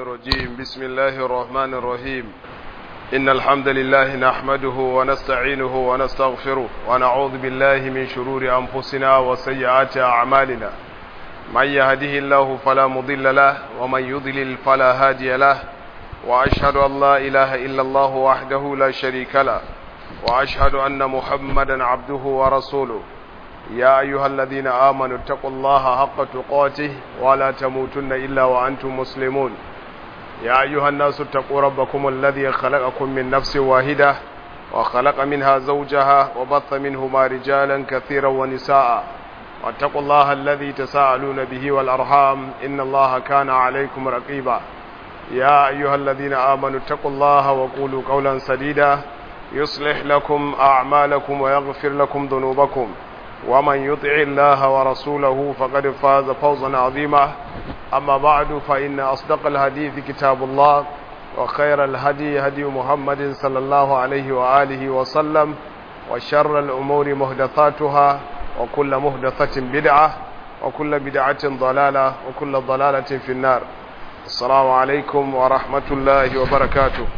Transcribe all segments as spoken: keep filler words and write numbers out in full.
الرجيم بسم الله الرحمن الرحيم إن الحمد لله نحمده ونستعينه ونستغفره ونعوذ بالله من شرور أنفسنا وسيئات أعمالنا من يهده الله فلا مضل له ومن يضلل فلا هادي له وأشهد أن لا إله إلا الله وحده لا شريك له وأشهد أن محمدا عبده ورسوله يا أيها الذين آمنوا اتقوا الله حق تقاته ولا تموتن إلا وأنتم مسلمون يا أيها الناس اتقوا ربكم الذي خلقكم من نفس واحدة وخلق منها زوجها وبث منهما رجالا كثيرا ونساء واتقوا الله الذي تساءلون به والأرحام إن الله كان عليكم رقيبا يا أيها الذين آمنوا اتقوا الله وقولوا قولا سديدا يصلح لكم أعمالكم ويغفر لكم ذنوبكم ومن يطع الله ورسوله فقد فاز فوزا عظيما أما بعد فإن أصدق الحديث كتاب الله وخير الهدي هدي محمد صلى الله عليه وآله وسلم وشر الأمور محدثاتها وكل محدثة بدعة وكل بدعة ضلالة وكل ضلالة في النار. السلام عليكم ورحمة الله وبركاته.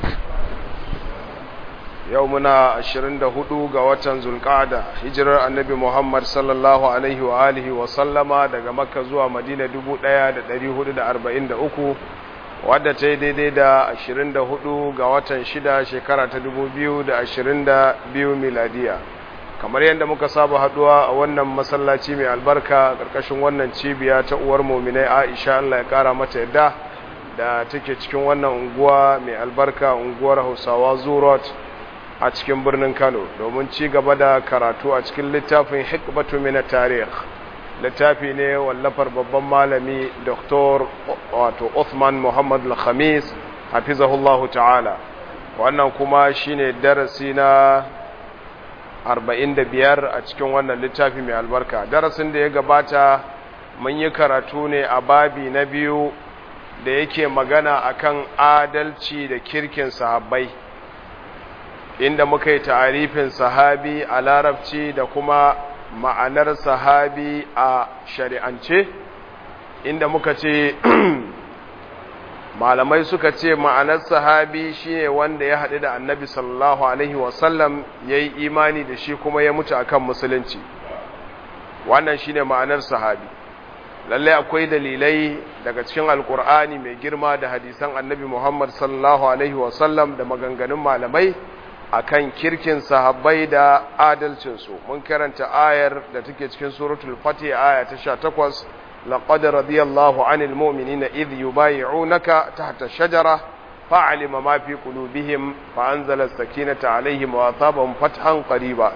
يومنا عشرين دهودو غواتن زلقعدة هجرة النبي محمد صلى الله عليه وآله وسلم daga Makka zuwa Madina dubu ɗaya da ɗari hudu da arba'in da uku wadda ta yi daidai da ashirin da hudu ga watan shida shekara ta dubu biyu da ashirin da biyu miladiya. Kamar yadda muka saba haduwa a wannan masallaci mai albarka karkashin wannan cibiya ta uwar mu'minai Aisha Allah ya kara mata yadda da take cikin wannan unguwa mai albarka unguwar Hausawa Zurot a cikin birnin Kano domin ci gaba da karatu a cikin littafin Hikmatu min at-Tarikh. Littafi ne wallafar babban malami Doktor wato Uthman Muhammad Al-Khamis hafizahullahu ta'ala. Wannan kuma shine darasi na arba'in da biyar a cikin wannan littafi mai albarka. Darasin da ya gabata mun yi karatu ne a babi na biyu da yake magana akan adalci da kirkin sahabbai, inda muka yi ta'arifin sahabi a larabci da kuma ma'anar sahabi a shari'ance, inda muka ce malamai suka ce ma'anar sahabi shine wanda ya haɗu da annabi sallallahu alaihi wasallam ya yi imani da shi kuma ya mutu akan musulunci. Wannan shine ma'anar sahabi. Lallai akwai dalilai daga cikin alkur'ani mai girma da hadisan annabi Muhammad sallallahu alaihi wasallam da maganganun malamai akan kirkin sahabbai da adalcinsu. Mun karanta ayar da take cikin suratul Fatih aya ta sha takwas, laqad radiyallahu 'anil mu'minina idh yubay'unaka tahta ash-shajara fa'alima ma fi qulubihim fa anzala as-sakinata 'alayhim wa athabahum fathan qariba.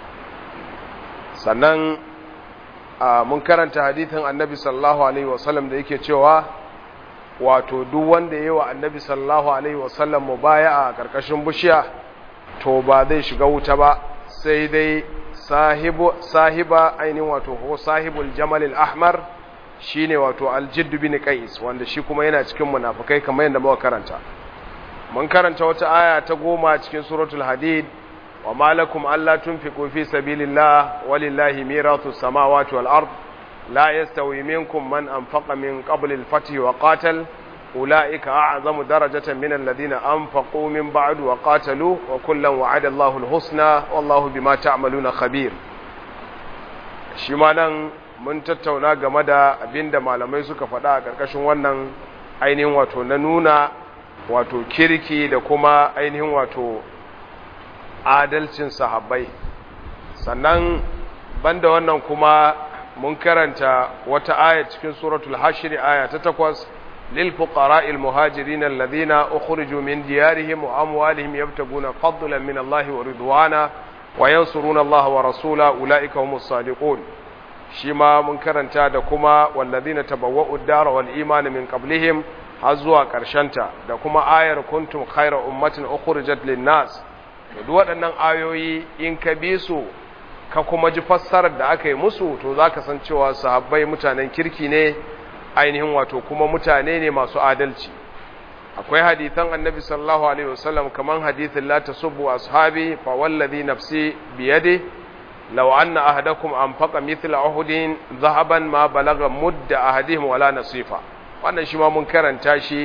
Sannan mun karanta hadithin annabi sallallahu alaihi wasallam da yake cewa wato duk wanda yayi wa annabi sallallahu alaihi wasallam mubaya'a a karkashin bishiya to ba zai shiga wuta ba sai dai sahibu sahiba ainihin wato ko sahibul jamal al-ahmar shine wato al-jidd bin qais wanda shi kuma yana cikin munafikai kamar yadda muka karanta. Mun karanta wata aya ta goma cikin suratul hadid, wa malakum alla tunfiqu fi sabilillah walillahi mirathu samawati wal ard la yastawi minkum man anfaqa min qabli al-fath wa qatal أولئك أعظم درجة من الذين أنفقوا من بعد وقاتلوا وكلا وعد الله الحسنى والله بما تعملون خبير. shimanan mun tattauna game da abinda malamai suka faɗa a ƙarƙashin wannan ainihin wato na nuna wato kirki da kuma ainihin wato adalcin sahabbai. Sannan banda wannan kuma mun karanta wata aya cikin suratul hashr aya ta takwas, للفقراء المهاجرين الذين أخرجوا من ديارهم وأموالهم يبتغون فضلا من الله ورضوانا وينصرون الله ورسوله أولئك هم الصادقون. شما منكرنتا دكما والذين تبوأوا الدار والإيمان من قبلهم هزوا كرشنتا دكما آية كنتم خير أمة أخرجت للناس. ودوات أنن آيوي إن كبيسو ككما جفسر دعاكي مسو تذاك سنشوا صحابي متانين كيركيني ainihin wato kuma mutane ne masu adalci. Akwai hadithan annabi sallallahu alaihi wasallam kaman hadithin la tasubbu ashabi fa wallazi nafsi biyadi law anna ahadakum anfaqa mithla uhudin dhahaban ma balagha mudda ahadihim wala nasifa. Wannan shi ma mun karanta shi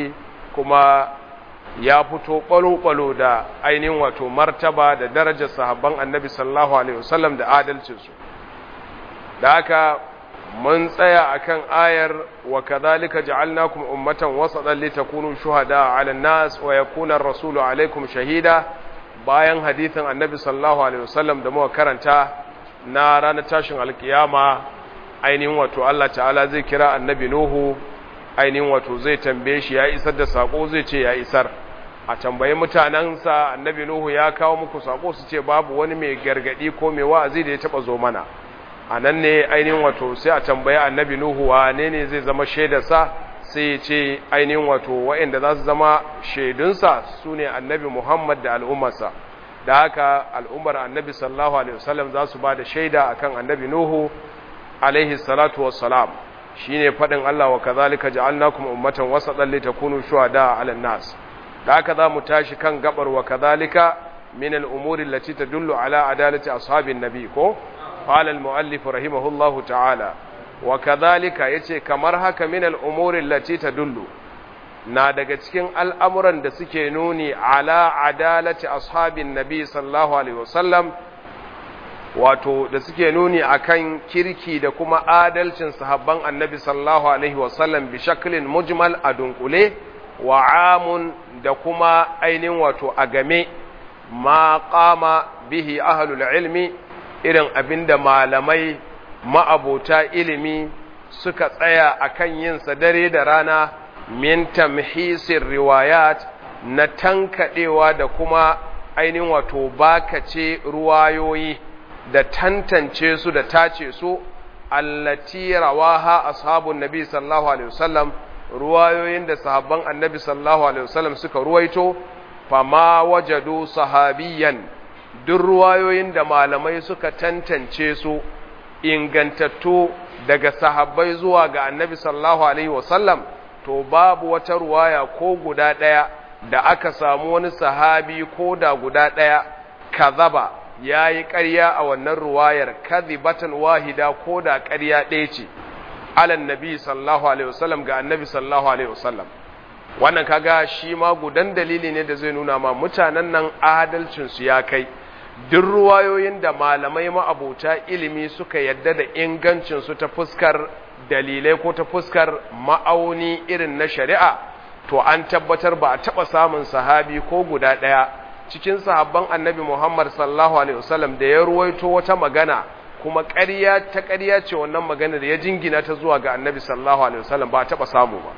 kuma ya fito ɓalo-ɓalo da ainihin wato martaba da darajar sahabban annabi sallallahu alaihi wasallam da adalcinsu. Da haka mun tsaya akan ayar wa kadhalika ja'alnakum ummatan wasatan litakunu shuhada 'ala an-nas wa yakuna ar-rasulu 'alaykum shahida, bayan hadithin annabi sallallahu alaihi wasallam da muka karanta na ranar tashin alkiyama. Ainihin wato Allah ta'ala zai kira annabi Nuhu, ainihin wato zai tambaye shi ya isar da sako, zai ce ya isar. A tambayi mutanensa annabi Nuhu ya kawo muku sako, su ce babu wani mai gargadi ko mai wa'azi da ya taba zo mana. A nan ne ainihin wato sai a tambayi annabi Nuhu wane ne zai zama shaidarsa, sai ya ce ainihin wato waɗanda za su zama shaidunsa su ne annabi Muhammad da al'ummarsa. Da haka al'ummar annabi sallallahu alaihi wasallam za su ba da shaida akan annabi Nuhu alaihi salatu wassalam. Shine fadin Allah wa kadhalika ja'alnakum ummatan wasatan litakunu shuhada 'ala an-nas. Da haka za mu tashi kan gabar wa kadhalika min al-umuri allati tadullu ala adalati ashabin nabi ko qala al-muallif rahimahullahu ta'ala wa kadhalika yace kamar haka min al-umuri allati tadullu na daga cikin al'amuran da suke nuni ala adalati ashabin nabi sallallahu alaihi wasallam, wato da suke nuni akan kirki da kuma adalcin sahabban annabi sallallahu alaihi wasallam bi shaklin mujmal a dunkule wa amun da kuma ainihin wato a game ma qama bihi ahlul ilmi, irin abinda malamai ma'abota ilimi suka tsaya akan yin sa dare da rana min tamhisir riwayat, na tankadewa da kuma ainihin wato bakace ruwayoyi da tantance su da tace su, allati rawaha ashabun nabi sallallahu alaihi wasallam, ruwayoyin da sahabban annabi sallallahu alaihi wasallam suka ruwaito. Fama wajadu sahabiyan, duk ruwayoyin da malamai suka tantance su ingantattu daga sahabbai zuwa ga annabi sallallahu alaihi wasallam, to babu wata ruwaya ko guda daya da aka samu wani sahabi ko da guda daya kazaba ya yi ƙarya a wannan ruwayar, kadhibatan wahida ko da ƙarya ɗaya ce, alan nabi sallallahu alaihi wasallam, ga annabi sallallahu alaihi wasallam. Wannan kaga shi ma gudan dalili ne da zai nuna ma mutanen nan adalcinsu ya kai. Duk ruwayoyin da malamai ma'abota ilimi suka yadda da ingancinsu ta fuskar dalilai ko ta fuskar ma'auni irin na shari'a, to an tabbatar ba a taɓa samun sahabi ko guda ɗaya cikin sahabban annabi Muhammad sallallahu alaihi wasallam da ya ruwaito wata magana kuma ƙarya ta ƙarya ce wannan magana da ya jingina ta zuwa ga annabi sallallahu alaihi wasallam, ba a taɓa samu ba.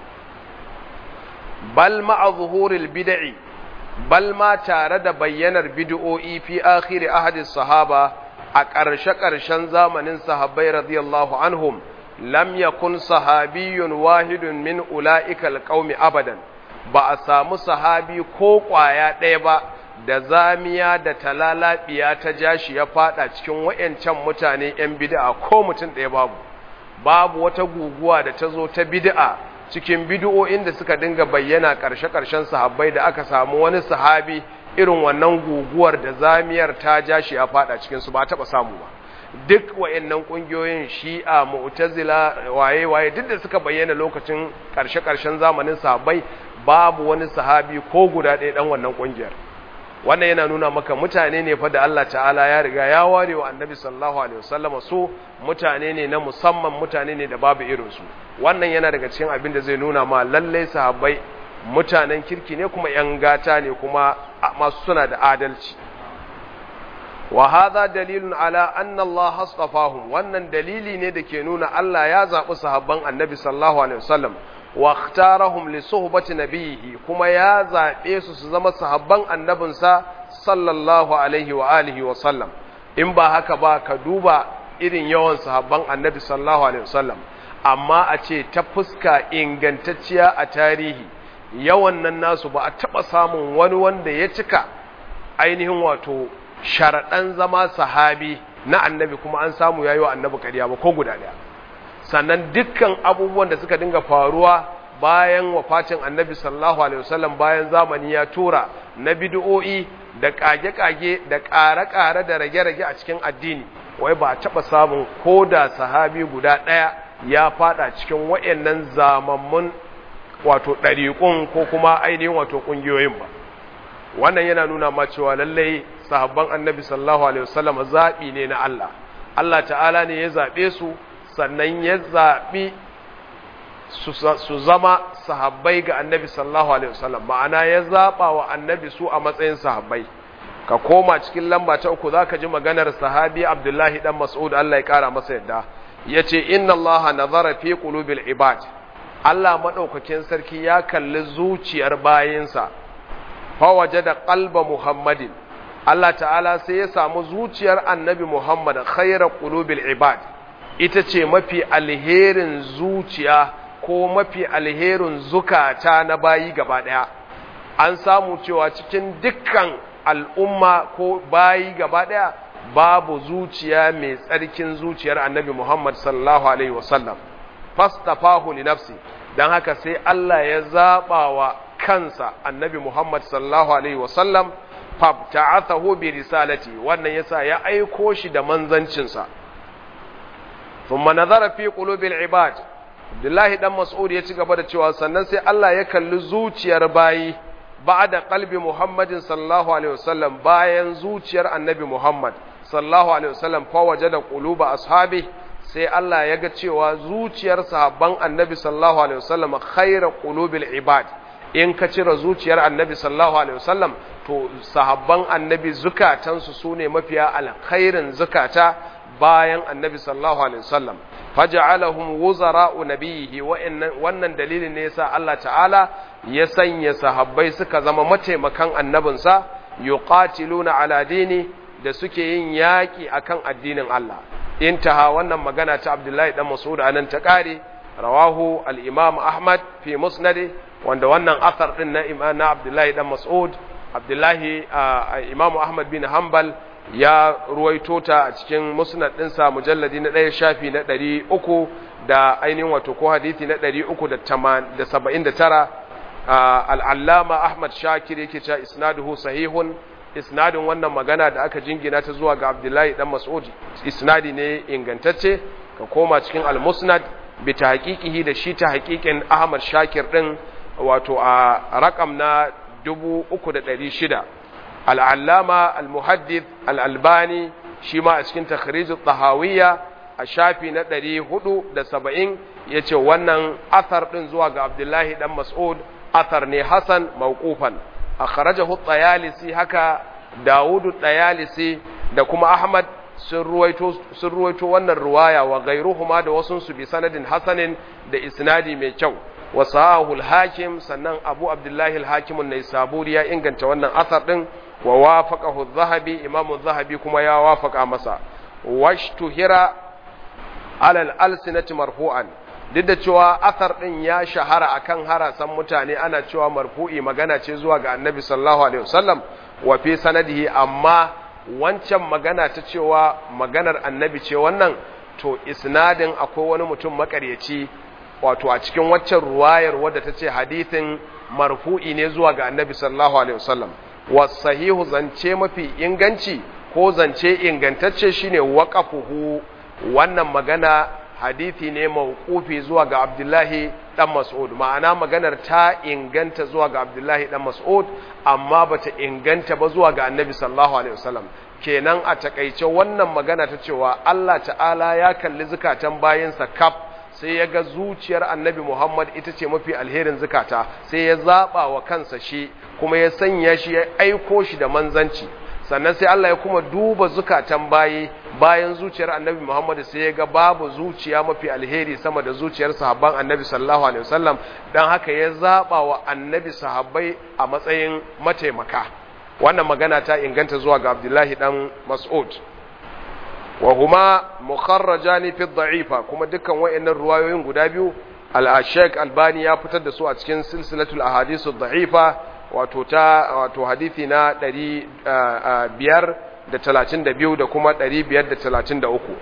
Bal ma'a zuhuril bid'i, bal ma tare da bayyanar bid'o'i fi akhiri ahadis sahaba, a ƙarshe-ƙarshen zamanin sahabbai radiyallahu anhum, lam yakun sahabiyyun wahidun min ula'ikal qaumi abadan, ba a samu sahabi ko ƙwaya ɗaya ba da zamiya da talalabiya ta jashi ya fada cikin wayancan mutane ‘yan bid'a ko mutum ɗaya babu. Babu wata guguwa da ta zo ta bid'a cikin bid'o'in da suka dinga bayyana ƙarshe-ƙarshen sahabbai da aka samu wani sahabi irin wannan guguwar da zamiyar ta jashi ya fada cikin su, ba taɓa samu ba. Duk wayannan ƙungiyoyin Shi'a, Mu'tazila, waye-waye duk da suka bayyana lokacin ƙarshe-ƙarshen zamanin sahabbai, babu wani sahabi ko guda ɗaya ɗan wannan ƙungiyar. Wannan yana nuna maka mutane ne fa da Allah ta'ala ya riga ya ware wa annabi sallallahu alaihi wasallam su mutane ne na musamman, mutane ne da babu irinsu. Wannan yana daga cikin abin da zai nuna ma lalle sahabbai mutanen kirki ne kuma ‘yan gata ne kuma masu suna da adalci. Wa hadha dalilun ala anna Allah hasqafahum, wannan dalili ne da ke nuna Allah ya zaɓi sahabban annabi sallallahu alaihi wasallam wa ikhtarahum li suhbati nabiyhi, kuma ya zabe su su zama sahabban annabinsa sallallahu alaihi wa alihi wa sallam. In ba haka ba ka duba irin yawan sahabban annabi sallallahu alaihi wasallam, amma a ce ta fuska ingantacciya a tarihi yawan nan nasu ba a taba samun wani wanda ya cika ainihin wato sharadan zama sahabi na annabi kuma an samu yayi wa annabi kariya ba ko guda daya. Sannan dukkan abubuwan da suka dinga faruwa bayan wafatin annabi sallallahu alaihi wasallam, bayan zamani ya tura na bid'o'i da kage-kage da ƙare-ƙare da rage-rage a cikin addini, wai ba a taɓa samun ko da sahabi guda ɗaya ya fada cikin wayannan zamammun wato ɗariƙun ko kuma ainihin wato ƙungiyoyin ba. Wannan yana nuna ma cewa lallai sahabban annabi sallallahu alaihi wasallam zaɓi ne na Allah. Allah ta'ala ne ya zaɓe su, sannan ya zaɓi su zama sahabbai ga annabi sallallahu alaihi wasallam, ma'ana ya zaɓa wa annabi su a matsayin sahabbai. Ka koma cikin lamba ta uku za ka ji maganar sahabi Abdullahi ɗan Mas'ud, Allah ya ƙara masa yadda, ya ce, Inna Allah nazara fi qulubil ibad. Allah maɗaukakin sarki ya kalli zuciyar bayinsa, fawaje da ƙalba Muhammadin, Allah ta'ala sai ya samu zuciyar annabi Muhammad khairar qulubil ibad, ita ce mafi alherin zuciya ko mafi alherin zukata na bayi gaba ɗaya. An samu cewa cikin dukkan al'umma ko bayi gaba ɗaya babu zuciya mai tsarkin zuciyar annabi Muhammad sallallahu alaihi wasallam. Fastafahu li nafsi, dan haka sai Allah ya zaba wa kansa annabi Muhammad sallallahu alaihi wasallam, fabta'athahu bi risalati, wannan yasa ya aiko shi da manzancin sa. Thumma nazara fi qulubil ibad, Abdullahi dan Mas'ud ya ci gaba da cewa sannan sai Allah ya kalli zuciyar bayi ba'da qalbi Muhammadin sallallahu alaihi wasallam, bayan zuciyar annabi Muhammad sallallahu alaihi wasallam, fa wajada quluba ashabi, sai Allah ya ga cewa zuciyar sahabban annabi sallallahu alaihi wasallam khairu qulubil ibad. In ka cire zuciyar annabi sallallahu alaihi wasallam, to sahabban annabi zukatansu sune mafiya alkhairin zukata bayan annabi sallallahu alaihi wasallam. Faj'alahum wuzara'u nabiyhi, wannan dalilin ne yasa Allah ta'ala ya sanya sahabbai suka zama mataimakan annabinsa, yuqatiluna ala dini, da suke yin yaki akan addinin Allah. Intaha, wannan magana ta Abdullahi dan Mas'ud anan ta kare. Rawahu al-Imam Ahmad fi musnadi, wanda wannan athar din na Imam na Abdullahi dan Mas'ud, Abdullahi Imam Ahmad bin Hanbal ya ruwaito ta a cikin musnad ɗinsa mujalladi na ɗaya shafi na ɗari uku da ainihin wato ko hadithi na ɗari uku da saba'in da tara. Al'allama Ahmad Shakir yake cewa isnaduhu sahihun, isnadin wannan magana da aka jingina ta zuwa ga Abdullahi dan Mas'ud isnadi ne ingantacce. Ka koma cikin al-musnad bi tahqiqihi, da shi ta haƙiƙin Ahmad Shakir din, wato a rakam na dubu uku da ɗari shida. Al'allama al-muhaddith al-albani shi ma a cikin takhrijut tahawiyya a shafi na ɗari hudu da saba'in ya ce wannan athar ɗin zuwa ga Abdullahi ɗan Mas'ud athar ne Hassan mawqufan. A kharajahu Tayalisi, haka Dawudu Tayalisi da kuma Ahmad sun ruwaito sun ruwaito wannan ruwaya wa gairuhuma da wasun su bi sanadin hasanin, da isnadi mai kyau. Wa sahahu al-Hakim, sannan Abu Abdullahi al-Hakim an-Naisaburi ya inganta wannan athar ɗin, wa wafaqahu adh-Dhahabi, Imam adh-Dhahabi kuma ya wafaqa masa. Washtuhira ala al-alsinati marfu'an, duk da cewa athar din ya shahara akan harasan mutane, ana cewa marfu'i, magana ce zuwa ga Annabi sallallahu alaihi wasallam, wa fi sanadihi, amma wancan magana ta cewa maganar Annabi ce wannan, to isnadin akwai wani mutum makaryaci, wato a cikin waccan ruwayar wadda ta ce hadithin marfu'i ne zuwa ga Annabi sallallahu alaihi wasallam. Wasahihu, zance mafi inganci ko zance ingantacce shine waqafuhu, wannan magana hadithi ne mawqufi zuwa ga Abdullahi dan Mas'ud, ma'ana maganar ta inganta zuwa ga Abdullahi dan Mas'ud amma bata inganta ba zuwa ga Annabi sallallahu alaihi wasallam. Kenan a takeice wannan magana ta cewa Allah ta'ala ya kalli zakatan bayinsa kaf, sai ya ga zuciyar Annabi Muhammad ita ce mafi alherin zakata, sai ya zaba wa kansa shi, kuma ya sanya shi, ya aiko shi da manzanci. Sannan sai Allah ya kuma duba zukatan bayi, bayan zuciyar Annabi Muhammad sai ya ga babu zuciya mafi alheri sama da zuciyar sahabban Annabi sallallahu alaihi wasallam, dan haka ya zaba wa Annabi sahabbai a matsayin mataimaka. Wannan magana ta inganta zuwa ga Abdullahi dan Mas'ud. Wa huma mukharrajani fi dha'ifa, kuma dukkan wayannan ruwayoyin guda biyu al-Sheikh Albani ya fitar da su a cikin silsilatul ahadith ad-dha'ifa, wato ta wato hadisi na ɗari biyar da talatin da biyu da kuma ɗari biyar da talatin da uku.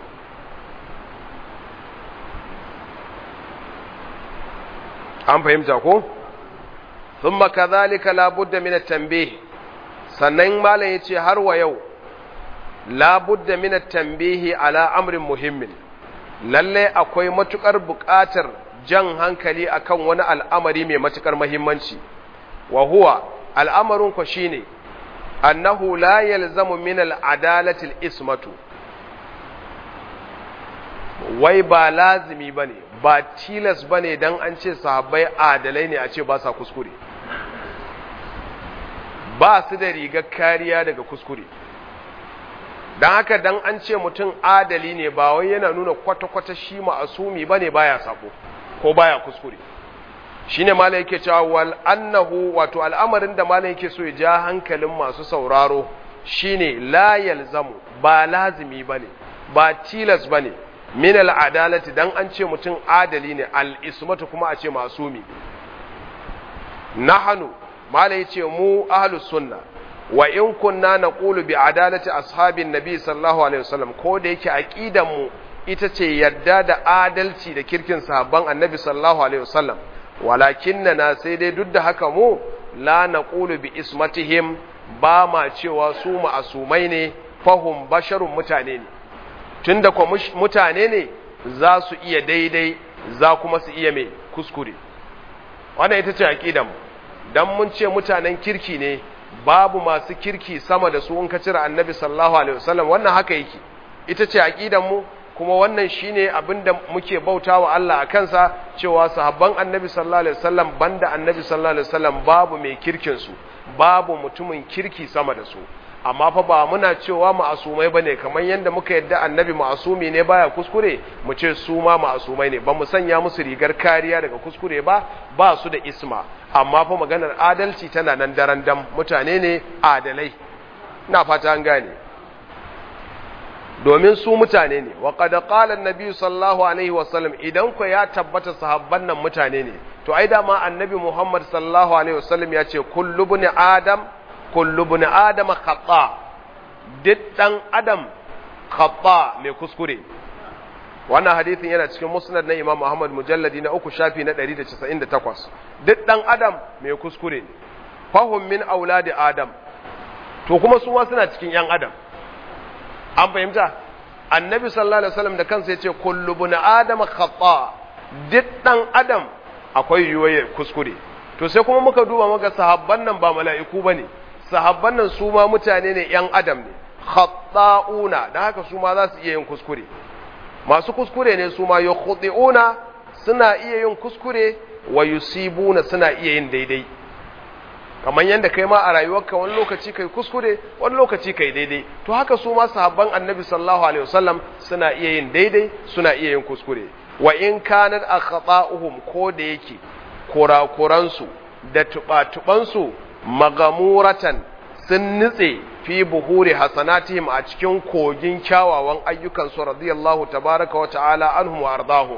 An fahimta ko? Thumma kadhalika la budda min at-tanbih, sannan malam yace har wa yau la budda min at-tanbih ala amrin muhimmin, lalle akwai matukar buƙatar jan hankali akan wani al'amari mai matukar muhimmanci wa huwa al'amarin ku shine annahu la yalzamu min al'adalati al'ismatu wai ba lazimi bane ba tilas bane dan an ce sahabbai adalai ne a ce ba sa kuskure ba su da rigar kariya daga kuskure dan haka dan an ce mutum adali ne ba wai yana nuna kwata-kwata shi ma'asumi bane baya sako ko baya kuskure shine malai yake cewa wal annahu wato al'amarin da malai yake so ya ja hankalin masu sauraro shine la yalzamu ba lazimi bane ba tilas bane min al adalati dan an ce mutum adali ne al ismatu kuma a ce masumi nahnu malai yace mu ahlus sunna wa in kunna naqulu bi adalati ashabin nabi sallallahu alaihi wasallam ko da yake aqidan mu ita ce yadda da adalci da kirkin sahabban annabi sallallahu alaihi wasallam walakinna sai dai duk da haka mu la naqulu bi ismatihim ba ma cewa su ma'asumai ne fahum basharun mutane ne tunda ko mutane ne za su iya daidai za kuma su iya mai kuskure wannan ita ce aqidan mu dan mun ce mutanen kirki ne babu masu kirki sama da su in ka cire annabi sallallahu alaihi wasallam wannan haka yake ita ce aqidan mu kuma wannan shine abinda muke bautawa Allah a kansa cewa sahabban annabi sallallahu alaihi wasallam banda annabi sallallahu alaihi wasallam babu mai kirkin su babu mutumin kirki sama da su amma fa ba muna cewa ma'asumai bane kamar yanda muka yadda annabi ma'asumi ne baya kuskure mu ce su ma ma'asumai ne ba mu sanya musu rigar kariya daga kuskure ba ba su da isma amma fa maganar adalci tana nan daren dam mutane ne adalai ina fata an gane domin su mutane ne wa qad qala an-nabi sallallahu alaihi wasallam idan ko ya tabbata sahabban nan mutane ne to ai dama annabi Muhammad sallallahu alaihi wasallam ya ce kullu ibn adam kullu ibn adam khata duk dan adam khata mai kuskure wannan hadisin yana cikin musnad na Imam Ahmad mujalladi na uku shafi na ɗari da casa'in da takwas duk dan adam mai kuskure fahum min auladi adam to kuma su ma suna cikin yan adam an fahimta annabi sallallahu alaihi wasallam da kansa yace kullu ibn adam khata duk dan adam akwai yiwuwar kuskure to sai kuma muka duba muga sahabban nan ba mala'iku bane sahabban nan su ma mutane ne yan adam ne khata'una dan haka su ma za su iya yin kuskure masu kuskure ne su ma yukhti'una suna iya yin kuskure wa yusibuna suna iya yin daidai kamar yadda kai ma a rayuwarka wani lokaci kai kuskure wani lokaci kai daidai to haka su ma sahabban annabi sallallahu alaihi wasallam suna iya yin daidai suna iya yin kuskure wa in kanat akhata'uhum ko da yake kurakuransu da tubatubansu magamuratan sun nitse fi buhuri hasanatihim a cikin kogin kyawawan ayyukan su radiyallahu tabaraka wa ta'ala anhum wa ardahum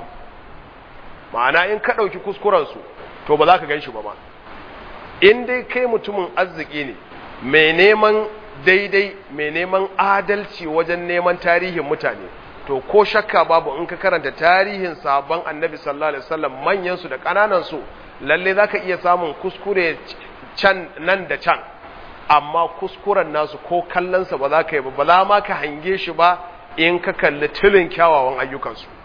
ma'ana in ka dauki kuskuren su to ba za ka ganshi ba ma in dai kai mutumin arziki ne mai neman daidai mai neman adalci wajen neman tarihin mutane to ko shakka babu in ka karanta tarihin sabon annabi sallallahu alaihi wasallam manyan su da kananan su lalle zaka iya samun kuskure can nan da can amma kuskuren nasu ko kallon sa ba za ka yi ba ba za ma ka hange shi ba in ka kalli tilin kyawawan ayyukan su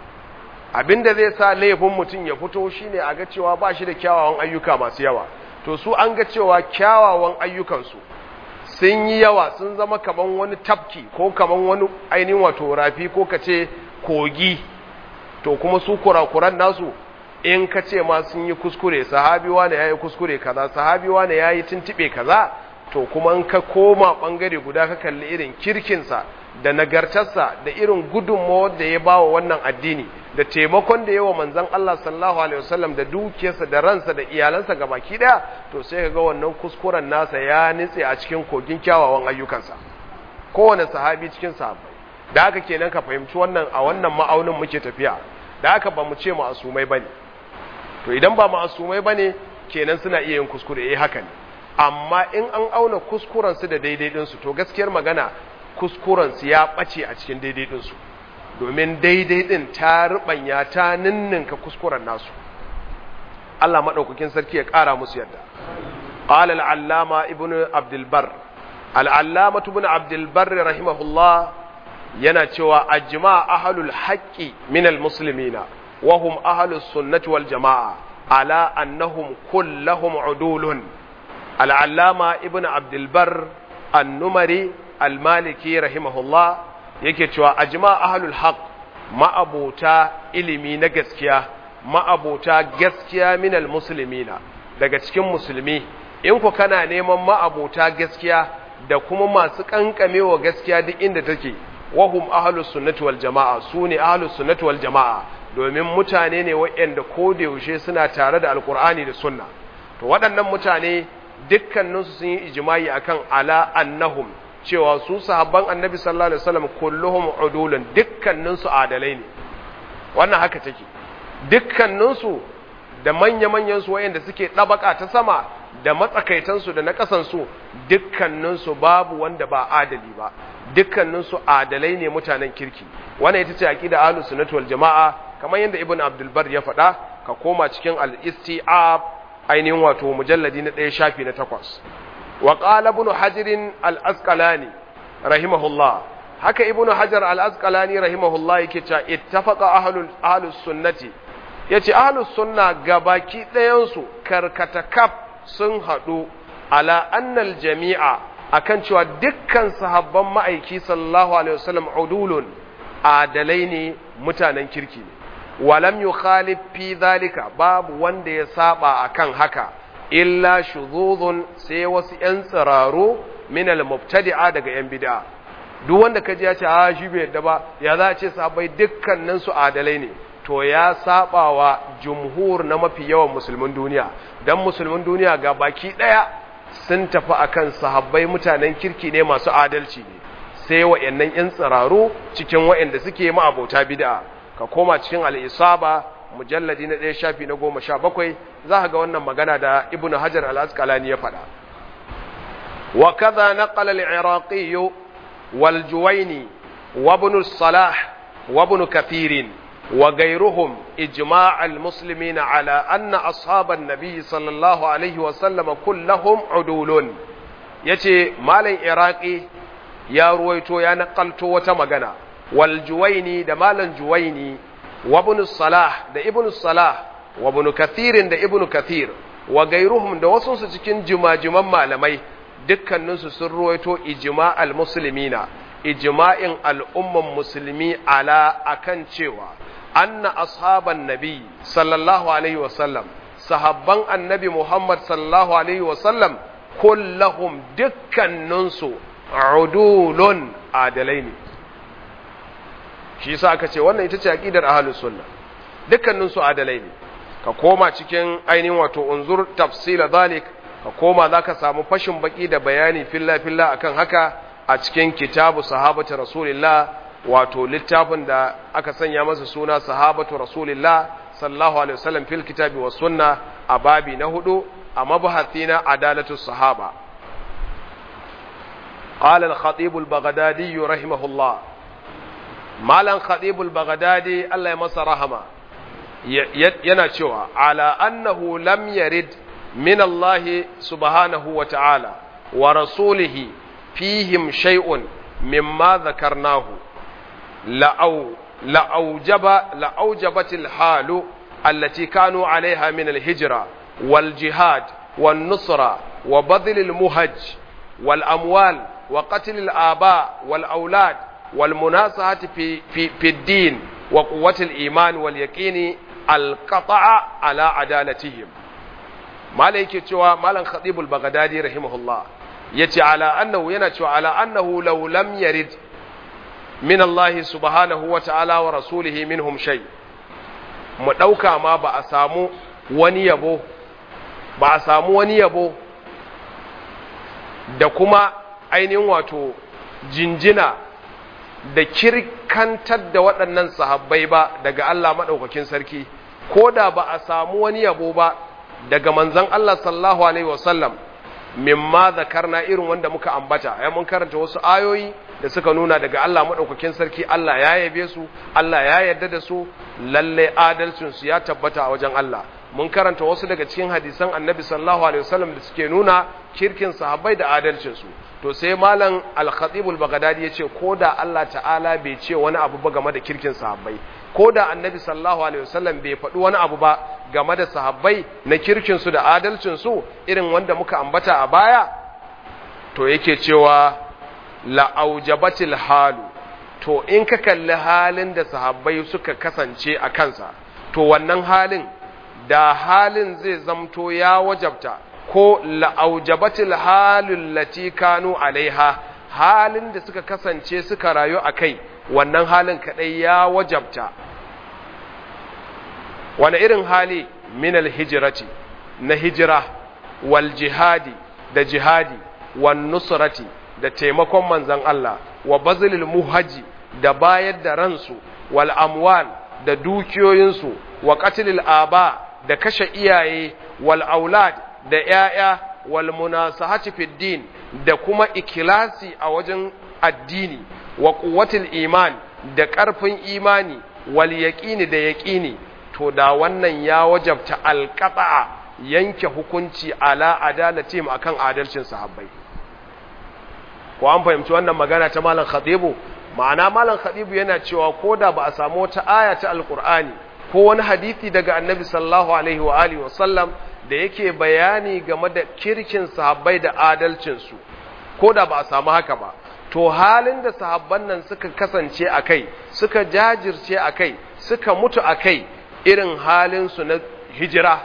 abinda zai sa laifin mutum ya fito shine a ga cewa ba shi da kyawawan ayyuka masu yawa to su an ga cewa kyawawan ayyukansu sun yi yawa sun zama kaman wani tafki ko kaman wani ainihin wato rafi ko ka ce kogi to kuma su kurakuran nasu in ka ce ma sun yi kuskure sahabi wane ya yi kuskure kaza sahabi wane ya yi tuntube kaza to kuma in ka koma bangare guda ka kalli irin kirkinsa da nagartarsa da irin gudunmawar da ya bawa wannan addini da taimakon da yawa manzon Allah sallallahu alaihi wasallam da dukiyarsa da ransa da iyalansa gabaki daya to sai kaga wannan kuskuren nasa ya nitse a cikin kogin kyawawan ayyukansa kowane sahabi cikin sahabbai da haka kenan ka fahimci wannan a wannan ma'aunin muke tafiya da haka ba mu ce ma'asumai bane to idan ba ma'asumai bane kenan suna iya yin kuskure eh haka ne amma in an auna kuskuren su da daidai din su to gaskiyar magana kuskuren su ya bace a cikin daidai din su domin daidai din ta rubanya ta ninninka kuskuren nasu Allah madaukakin sarki ya kara musu yadda qala al-allama ibnu abdul bar al-allama ibnu abdul bar rahimahullah yana cewa ajma ahlul haqqi min al-muslimina wa hum ahlus sunnati wal jamaa ala annahum kulluhum udulun. Al-allama ibn abdul bar an-numari al-maliki rahimahullah yake cewa ajma ahlul haqq ma'abuta ilimi na gaskiya ma'abuta gaskiya minal muslimina daga cikin musulmi, in ku kana neman ma'abuta gaskiya da kuma masu kankamewa gaskiya duk inda take, wahum ahlus sunnati wal jamaa, sune ahlus sunnati wal jamaa, domin mutane ne waɗanda ko da yaushe suna tare da alqur'ani da sunna. To waɗannan mutane dukkaninsu sun yi ijma'i akan ala annahum, cewa su sahabban annabi sallallahu alaihi wasallam kulluhum udulun, dukkaninsu adalai ne. Wannan haka take, dukkaninsu da manya-manyan su wayanda suke dabaka ta sama da matsakaitansu da na kasansu, dukkaninsu babu wanda ba adali ba, dukkaninsu adalai ne, mutanen kirki. Wannan ita ce aqida ahlus sunnah wal jamaa, kamar yadda ibn abdul bar ya faɗa, ka koma cikin al-isti'ab ainihin wato mujalladi na ɗaya shafi na takwas. Wa qala ibn hajar al-asqalani rahimahullah, haka ibn hajar al-asqalani rahimahullah yake cewa ittafaqa ahlul ahlus sunnati, yace ahlus sunna gabaki ɗayan su karkatakaf sun haɗu ala annal jami'a akan cewa dukkan sahabban ma'aiki sallallahu alaihi wasallam udulun, adalai ne, mutanen kirki ne. Walam yukhalif fi zalika, babu wanda ya saba akan haka, illa shuzuzun, sai wasu ‘yan tsiraru min al-mubtadi'a daga ‘yan bid'a. Duk wanda ka ji ya ce, a shi bai yadda ba, ya za a ce sahabbai dukkanin su adalai ne, to ya saba wa jumhur na mafi yawan musulmin duniya. Dan musulmin duniya ga baki ɗaya sun tafi akan sahabbai mutanen kirki ne, masu adalci ne, sai wa'yannan ‘yan tsiraru cikin wa'yanda suke ma'abota bid'a. Ka koma cikin al-isaba mujalladi na ɗaya shafi na goma sha bakwai, za ka ga wannan magana da ibn hajar al-asqalani ya faɗa. Wa kaza naqala al-iraqi wal juwayni wa ibn salah wa ibn kathir wa ghayruhum ijma' al-muslimin ala anna ashaban nabiy sallallahu alaihi wa sallam kulluhum udulun. Yace malam iraqi ya ruwaito ya naqalto wata magana, wal juwayni da malam juwayni wa ibn salah da ibn salah wa ibn kathir da ibn kathir wa gairuhum da wasu su cikin jimajiman malamai, dukkanin su sun ruwaito ijma'al muslimina, ijma'in al'umman musulmi ala akan cewa anna ashaban nabi sallallahu alaihi wasallam, sahabban annabi Muhammad sallallahu alaihi wasallam, kullahum dukkanin su udulun, adalai ne. Shi yasa aka ce wannan ita ce aqidar ahlus sunna, dukkanin su adalai ne. Ka koma cikin ainihin wato unzur tafsila zalik, ka koma zaka samu fashin baki da bayani filla filla akan haka a cikin kitabu sahabatu rasulillah, wato littafin da aka sanya masa suna sahabatu rasulillah sallallahu alaihi wasallam fil kitabi was sunna, a babi na hudu a mabahati na adalatu sahaba. qala al-khatib al-baghdadi rahimahullah, malan khatib al-baghdadi Allah ya masa rahama yana cewa ala annahu lam yarid min Allah subhanahu wa ta'ala wa rasulihi fihim shay'un mimma dhakarnahu la'aw la'awjaba la'awjabatil halu allati kanu 'alayha min al-hijra wal jihad wan nusra wa badl al-muhaj wal amwal wa qatl al-aba wal aulad wal munasahati fi fi fi ad-din wa quwwati al-iman wal yaqini al-qata'a ala adalatihim. malai yake cewa malam khatib al-baghdadi rahimahullah yace ala annahu yana cewa ala annahu law lam yarid min Allah subhanahu wa ta'ala wa rasulihi minhum shay, mu dauka ma ba a samu wani yabo ba a samu wani yabo da kuma ainihin wato jinjina da kirkantar da waɗannan sahabbai ba daga Allah madaukakin sarki, ko da ba a samu wani yabo ba daga manzon Allah sallallahu alaihi wasallam mimma zakarna irin wanda muka ambata. ai mun karanta wasu ayoyi da suka nuna daga Allah madaukakin sarki Allah ya yabe su, Allah ya yarda da su, lalle adalcin su ya tabbata a wajen Allah. mun karanta wasu daga cikin hadisan Annabi sallallahu alaihi wasallam da suke nuna kirkin sahabbai da adalcin su. to sai malam al-Khatib al-Baghdadi yace koda Allah ta'ala bai ce wani abu ba game da kirkin sahabbai, ko da annabi sallallahu alaihi wasallam bai faɗi wani abu ba game da sahabbai na kirkin su da adalcin su irin wanda muka ambata a baya, to yake cewa la aujabatil halu, to in ka kalli halin da sahabbai suka kasance a kansa, to wannan halin da halin zai zamto ya wajabta, ko la'aujabatil halul lati kanu alaiha, halin da suka kasance suka rayu a kai, wannan halin kadai ya wajabta. Wani irin hali? Minal hijirati, na hijira, wal jihadi, da jihadi, wan nusrati, da taimakon manzan Allah, wa bazilil muhaji, da bayar da ransu, wal amwal, da dukiyoyinsu, wa qatlil aba, da kashe iyaye, wal aulad, da ‘ya'ya, wal munasahati fid din, da kuma ikilasi a wajen addini, wa quwwatil iman, da ƙarfin imani, wal yaqini, da yaqini, to da wannan ya wajabta alqata'a, yanke hukunci ala adalatihim akan adalcin sahabbai. Ko an fahimci wannan magana ta malam Khatibu? Ma'ana malam Khatibu yana cewa ko da ba a samu wata aya ta alqur'ani ko wani hadisi daga annabi sallallahu alaihi wa alihi wa sallam da yake bayani game da kirkin sahabbai da adalcinsu, ko da ba a samu haka ba, to halin da sahabban nan suka kasance a kai, suka jajirce a kai, suka mutu a kai, irin halinsu na hijira.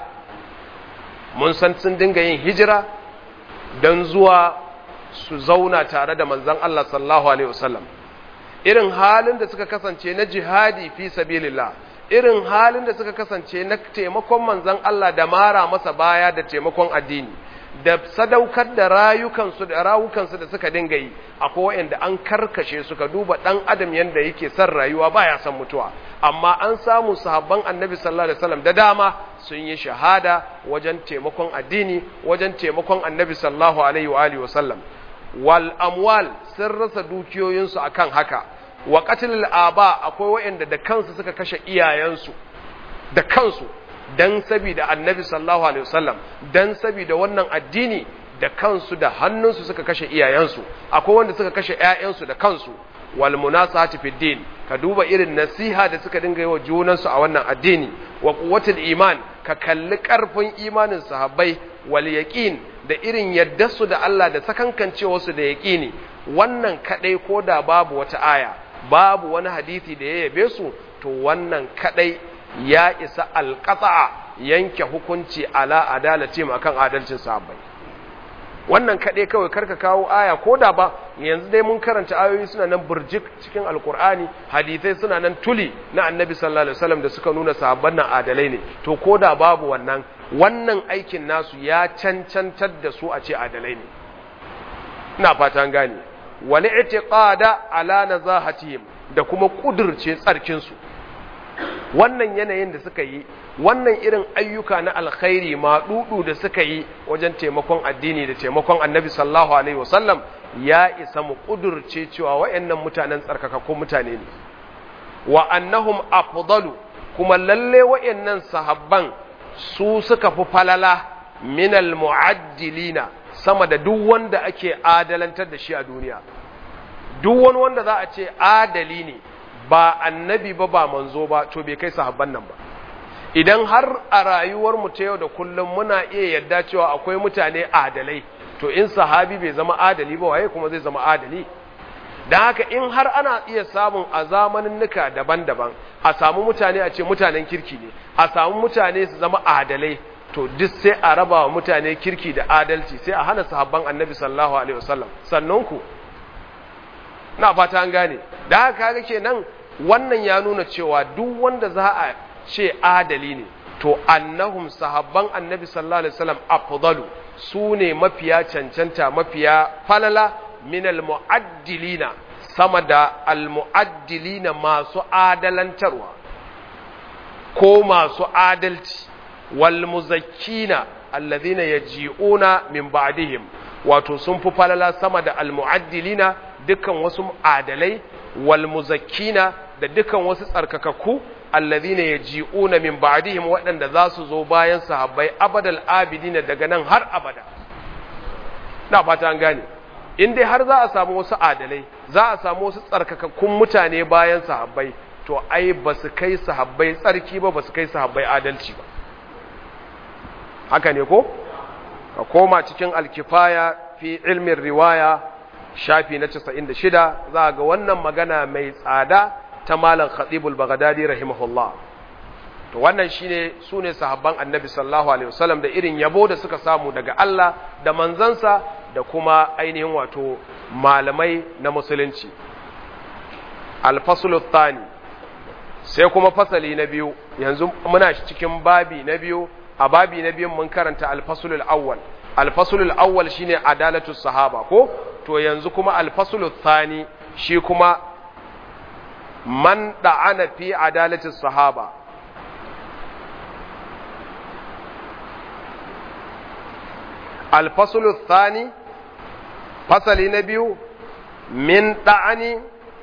Mun san sun dinga yin hijira don zuwa su zauna tare da manzon Allah sallallahu alaihi wasallam, irin halin da suka kasance na jihadi fi sabilillah, irin halin da suka kasance na taimakon manzon Allah da mara masa baya da taimakon addini, da sadaukar da rayukansu da rawukansu da suka dinga yi. Akwai wanda an karkashe suka duba dan adam yanda yake son rayuwa baya son mutuwa, amma an samu sahabban annabi sallallahu alaihi wasallam da dama sun yi shahada wajen taimakon addini, wajen taimakon annabi sallallahu alaihi wa alihi wasallam. Wal amwal, sun rasa dukiyoyinsu akan haka. Wa qatlil aba, akwai wa'anda da kansu suka kashe iyayensu da kansu dan sabida annabi sallallahu alaihi wasallam, dan sabida wannan addini, da kansu da hannunsu suka kashe iyayensu. Akwai wanda suka kashe ƴaƴansu da kansu. Wal munasahati fid din, ka duba irin nasiha da suka dinga yi wa junansu a wannan addini. Wa quwwatul iman, ka kalli karfin imanin sahabbai. Wal yaqin, da irin yaddarsu da Allah da sakankancewarsu da yaqini. Wannan kadai ko da babu wata aya, babu wani hadisi da ya yabe su, to wannan kadai ya isa alqata'a, yanke hukunci ala adalati akan adalcin sahabbai. Wannan kadai kawai karka kawo aya ko da ba, yanzu dai mun karanta ayoyi suna nan burjik cikin alqur'ani, hadisai suna nan tuli na annabi sallallahu alaihi wasallam da suka nuna sahabban nan adalai ne. To ko da babu wannan, wannan aikin nasu ya cancantar da su a ce adalai ne. Ina fatan gane. Wal i'tiqada ala nazahatihim, da kuma kudurce tsarkin su. Wannan yanayin da suka yi, wannan irin ayyuka na alkhairi maɗuɗu da suka yi wajen taimakon addini da taimakon annabi sallallahu alaihi wasallam, ya isa mu kudurce cewa wayannan mutanen tsarkakakkun mutane ne. Wa annahum afdalu, kuma lalle wayannan sahabban su suka fi falala minal mu'addilina, sama da duk wanda ake adalantar da shi a duniya. Duk wani wanda za a ce adali ne, ba annabi ba ba manzo ba, to bai kai sahabban nan ba. Idan har a rayuwar mu ta yau da kullum muna iya yadda cewa akwai mutane adalai, to in sahabi bai zama adali ba, waye kuma zai zama adali? Dan haka in har ana iya samun a zamaninnika daban-daban a samu mutane a ce mutanen kirki ne, a samu mutane su zama adalai, to duk sai a raba wa mutane kirki da adalci, sai a hana sahabban annabi sallallahu alaihi wasallam. Sannan ku na fata an gane. Da haka kaga kenan wannan ya nuna cewa duk wanda za a ce adali ne, to annahum sahabban annabi sallallahu alaihi wasallam afdalu, su ne mafiya cancanta, mafiya falala min almu'addilina, sama da almu'addilina masu adalantarwa ko masu adalci. Wal muzakkina alladhina yaji'una min ba'dihim, wato sun fi falala sama da almu'addilina, dukkan wasu adalai. Wal muzakkina, da dukkan wasu tsarkakakku, alladhina yaji'una min ba'dihim, waɗanda za su zo bayan sahabbai abadal abidina, daga nan har abada. Na fata an gane. In dai har za a samu wasu adalai, za a samu wasu tsarkakakkun mutane bayan sahabbai, to ai ba su kai sahabbai tsarki ba ba su kai sahabbai adalci ba. Haka ne ko? Ka koma cikin alkifaya fi ilmin riwaya shafi na casa'in da shida za ga wannan magana mai tsada ta malam Khatibul Baghdadi rahimahullah. To wannan shine sune sahabban Annabi sallallahu alaihi wasallam da irin yabo da suka samu daga Allah da manzansa da kuma ainihin wato malamai na musulunci. Al-faslu thani, sai kuma fasali na biyu. Yanzu muna cikin babi na biyu. A babi na biyun mun karanta al-faslu al-awwal. Al-faslu al-awwal shine adalatu sahaba ko? To yanzu kuma al-faslu thani shi kuma man da'ana fi adalati sahaba. Al-faslu thani, fasali na biyu, min da'ani,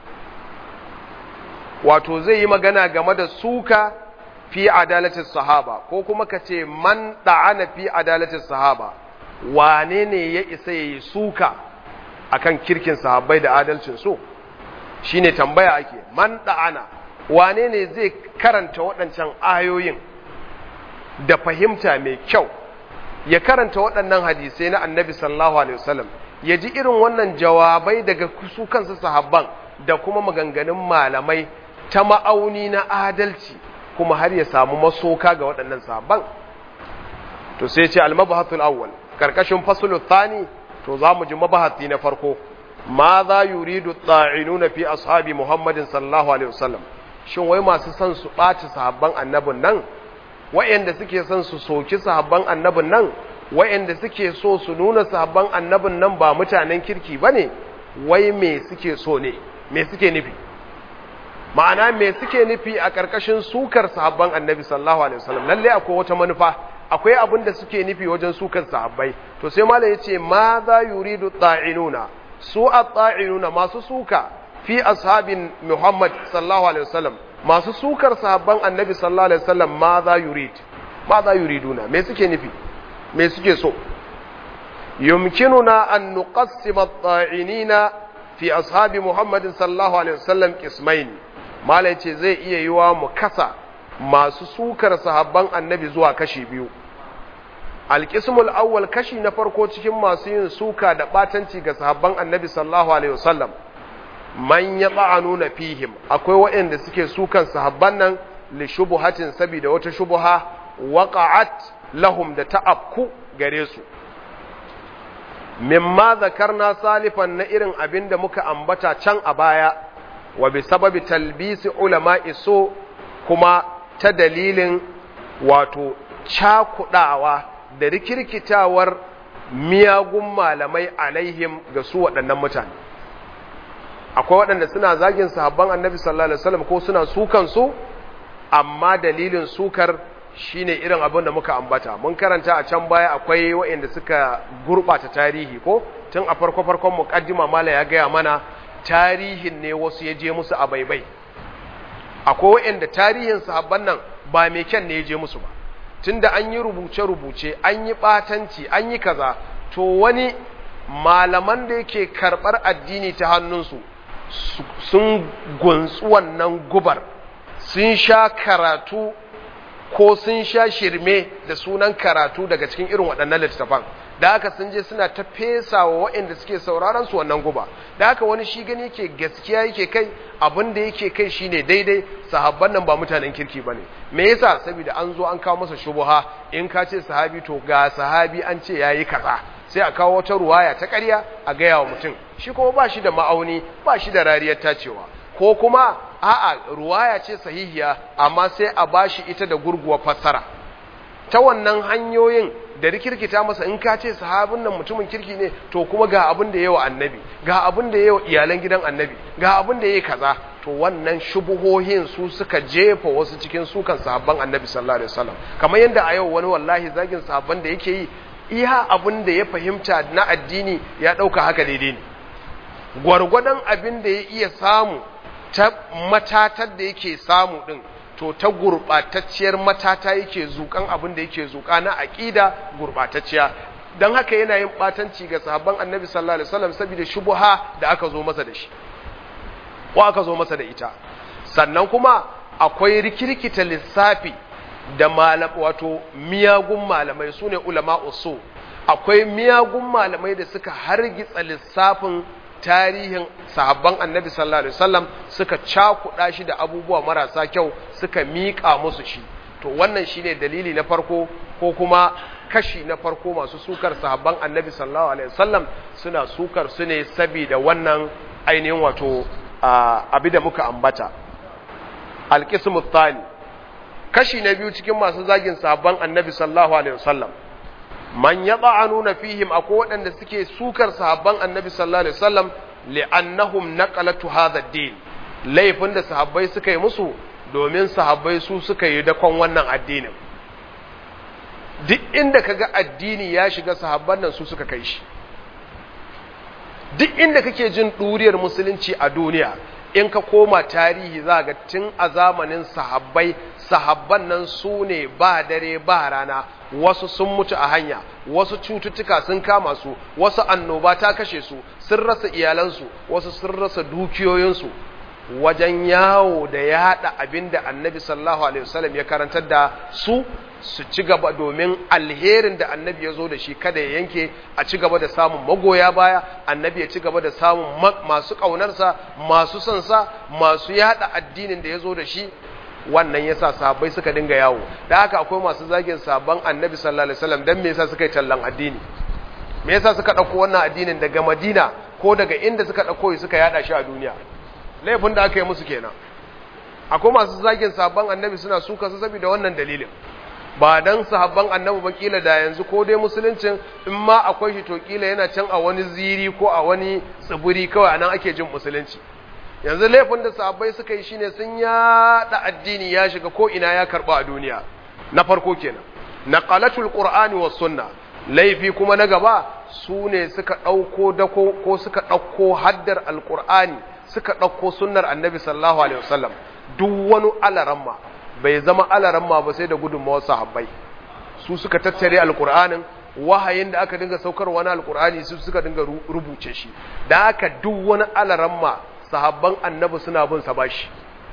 wato zai yi magana game da suka fi adalatin sahaba, ko kuma ka ce man da'ana fi adalatin sahaba, wane ne ya isa ya yi suka akan kirkin sahabbai da adalcin su? Shine tambaya ake, man da'ana, wane ne zai karanta waɗancan ayoyin da fahimta mai kyau, ya karanta waɗannan hadisai na annabi sallallahu alaihi wasallam, ya ji irin wannan jawabai daga su kansu sahabban da kuma maganganun malamai ta ma'auni na adalci, kuma har ya samu masoka ga waɗannan sahabban. To sai ce al-mabahathul awwal, karkashin faslul thani, to zamu ji mabahati na farko, ma za yuridu ta'inuna fi ashabi Muhammadin sallallahu alaihi wasallam. Shin wai masu son su ɓaci sahabban annabin nan, wa'anda suke son su soki sahabban annabin nan, wa'anda suke so su nuna sahabban annabin nan ba mutanen kirki bane, wai me suke so ne, me suke nufi? Ma'ana me suke nufi a ƙarƙashin sukar sahabban annabi sallallahu alaihi wasallam? Lalle akwai wata manufa, akwai abin da suke nufi wajen sukar sahabbai. To sai malai yace ma za yuridu ta'inuna, su at-ta'inuna masu suka fi ashabin Muhammad sallallahu alaihi wasallam, masu sukar sahabban annabi sallallahu alaihi wasallam, ma za yurid, ma za yuriduna, me suke nufi, me suke so? Yumkinuna an nuqassima at-ta'inina fi ashabi Muhammad sallallahu alaihi wasallam qismain. Malai ce zai iya yiwa mu kasa masu sukar sahabban annabi zuwa kashi biyu. Al-qismul awwal, kashi na farko cikin masu yin suka da batanci ga sahabban annabi sallallahu alaihi wasallam, man yata'anuna fihim, akwai waɗanda suke sukan sahabban nan li shubuhatin, saboda wata shubuha waqa'at lahum da ta'abku gare su, mimma zakarna salifan, na irin abinda muka ambata can a baya, wa bi sababi talbisi ulama'i so, kuma ta dalilin wato cakudawa da rikirkitawar miyagun malamai alaihim ga su waɗannan mutane. Akwai waɗanda suna zagin sahabban annabi sallallahu alaihi wasallam ko suna sukan su, amma dalilin sukar shine irin abin da muka ambata. Mun karanta a can baya akwai waɗanda suka gurbata tarihi ko tun a farko farkon muqaddima mala ya gaya mana tarihin ne wasu ya je musu a baibai. Akwai waɗanda tarihin sahabban nan ba mai kyan ne ya je musu ba, tunda an yi rubuce-rubuce, an yi ɓatanci, an yi kaza, to wani malaman da yake karɓar addini ta hannunsu sun gunsu wannan gubar, sun sha karatu ko sun sha shirme da sunan karatu daga cikin irin waɗannan littattafan, da haka sun je suna ta fesa wa waɗanda suke sauraron su wannan guba. Da haka wani shi gani yake gaskiya yake kai, abin da yake kai shine daidai, sahabban nan ba mutanen kirki bane. Me yasa? Saboda an zo an kawo masa shubuha, in ka ce sahabi to ga sahabi an ce yayi kaza, sai a kawo wata ruwaya ta ƙarya a gaya wa mutum, shi kuma ba shi da ma'auni, ba shi da rariyar tacewa, ko kuma a'a ruwaya ce sahihiya amma sai a bashi ita da gurguwa fassara. Ta wannan hanyoyin da rikirkita masa, in ka ce sahabin nan mutumin kirki ne, to kuma ga abin da yawa annabi, ga abin da yawa iyalan gidan annabi, ga abin da yayi kaza, to wannan shubuhohin su suka jefa wasu cikin sukan sahabban annabi sallallahu alaihi wasallam. Kamar yadda a yau wani wallahi zagin sahabban da yake yi, iya abin da ya fahimta na addini ya dauka haka daidai ne, gwargwadon abin da ya iya samu ta matatar da yake samu din, to ta gurbatacciyar matata yake zukan abin da yake zuka na aqida gurbatacciya. Dan haka yana yin batanci ga sahabban annabi sallallahu alaihi wasallam saboda shubha da aka zo masa da shi ko aka zo masa da ita. sannan kuma akwai rikirkita lissafi da malam wato miyagun malamai sune ulama usul akwai miyagun malamai da suka hargitsa lissafin tarihin sahabban annabi sallallahu alaihi wasallam suka cakuɗa shi da abubuwa marasa kyau suka miƙa musu shi to wannan shine dalili na farko ko kuma kashi na farko masu sukar sahabban annabi sallallahu alaihi wasallam suna sukar su ne saboda wannan ainihin wato abi da muka ambata alqismu thani kashi na biyu cikin masu zagin sahabban annabi sallallahu alaihi wasallam man yad'anuna fihim akwai waɗanda suke sukar sahabban annabi sallallahu alaihi wasallam li'annahum naqalatu hadha ad-din laifin da sahabbai suka yi musu domin sahabbai su suka yi dakon wannan addinin duk inda kaga addini ya shiga sahabban nan su suka kai shi duk inda kake jin duriyar musulunci a duniya in ka koma tarihi za ga tun a zamanin sahabbai sahabban nan su ne ba dare ba rana wasu sun mutu a hanya wasu cututtuka sun kama su wasu annoba ta kashe su sun rasa iyalansu wasu sun rasa dukiyoyinsu wajen yawo da yada abinda annabi sallallahu alaihi wasallam ya karantar da su su ci gaba domin alherin da annabi ya zo da shi kada ya yanke a ci gaba da samun magoya baya annabi ya ci gaba da samun masu ƙaunarsa masu sonsa masu yada addinin da ya zo da shi wannan yasa sahabbai suka dinga yawo da haka akwai masu zagin sabon annabi sallallahu alaihi wasallam dan me yasa suka yi tallan addini me yasa suka dauko wannan addinin daga Madina ko daga inda suka dauko shi suka yada shi a duniya laifin da aka yi musu kenan akwai masu zagin sabon annabi suna suka su saboda wannan dalilin ba dan sahabban annabi ba kila da yanzu ko dai musuluncin in ma akwai shi to kila yana can a wani ziri ko a wani tsibiri kawai anan ake jin musulunci yanzu laifin da sahabbai suka yi shine sun yada addini ya shiga ko ina ya karba a duniya na farko kenan naqalatul qur'ani was sunna laifi kuma na gaba su ne suka dauko dako ko suka dauko haddar alqur'ani suka dauko sunnar annabi sallallahu alaihi wasallam duk wani alaramma bai zama alaramma ba sai da gudunmawar sahabbai su suka tattare alqur'anin wahayin da aka dinga saukarwa na alqur'ani su suka dinga rubuce shi da haka duk wani alaramma sahabban annabi suna bin sa bashi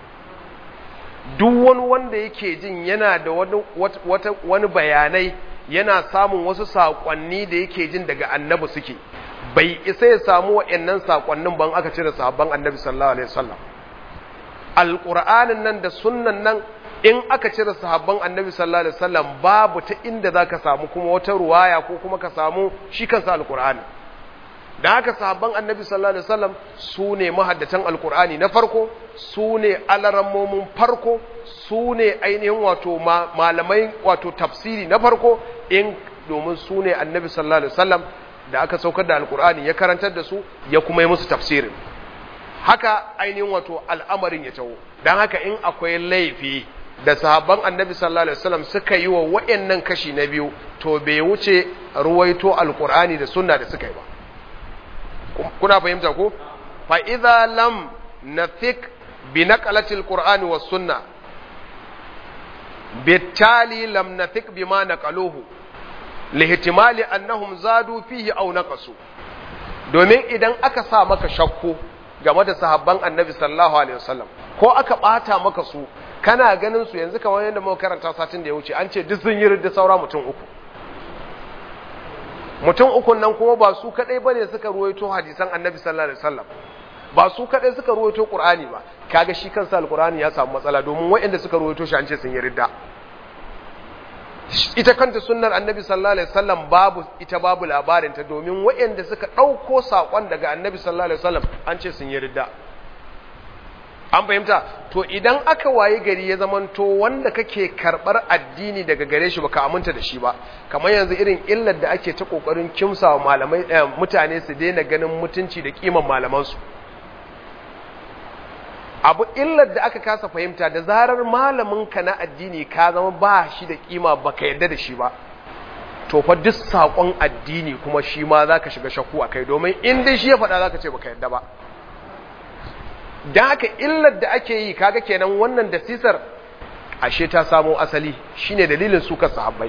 duk wani wanda yake jin yana da wani wata wani bayanai yana samun wasu sakonni da yake jin daga annabi suke bai isa ya samu wayannan sakonnin ban aka cire sahabban annabi sallallahu alaihi wasallam alqur'anin nan da sunnan nan in aka cire sahabban annabi sallallahu alaihi wasallam babu ta inda zaka samu kuma wata ruwaya ko kuma ka samu shi kansa alqur'ani da haka sahabban annabi sallallahu alaihi wasallam su ne mahaddatan alqur'ani na farko su ne alarammomin farko su ne ainihin wato malamai wato tafsiri na farko in domin su ne annabi sallallahu alaihi wasallam da aka saukar da alqur'ani ya karantar da su ya kuma yi musu tafsirin haka ainihin wato al'amarin ya tawo dan haka in akwai laifi da sahabban annabi sallallahu alaihi wasallam suka yi wa wayannan kashi na biyu to bai wuce ruwaito alqur'ani da sunna da suka yi ba kuna fahimta ko fa idza lam nathik bi naqalati alqur'ani was sunna bitali lam nathik bima naqaluhu lihtimali annahum zadu fihi aw naqasu domin idan aka sa maka shakku game da sahabban annabi sallallahu alaihi wasallam ko aka bata maka su kana ganin su yanzu kamar yadda muka karanta satin da ya wuce an ce duk sun yi ridda saura mutum uku mutum ukun nan kuma ba su kadai bane suka ruwaito hadisan annabi sallallahu alaihi wasallam ba su kadai suka ruwaito qur'ani ba kaga shi kansa alqur'ani ya samu matsala domin waɗanda suka ruwaito shi an ce sun yi ridda ita kanta sunnar annabi sallallahu alaihi wasallam babu ita babu labarin ta domin waɗanda suka dauko sakon daga annabi sallallahu alaihi wasallam an ce sun yi ridda an fahimta to idan aka waye gari ya zamanto wanda kake karbar addini daga gare shi baka aminta da shi ba kamar yanzu irin illar da ake ta kokarin kimsawa malamai mutane su daina ganin mutunci da kiman malaman su abu illar da aka kasa fahimta da zarar malamin ka na addini ka zama ba shi da kima baka yarda da shi ba to fa duk sakon addini kuma shi ma zaka shiga shakku akai domin in dai shi ya faɗa zaka ce baka yarda ba dan haka illar da ake yi kaga kenan wannan da sisar ashe ta samo asali shine dalilin suka sahabbai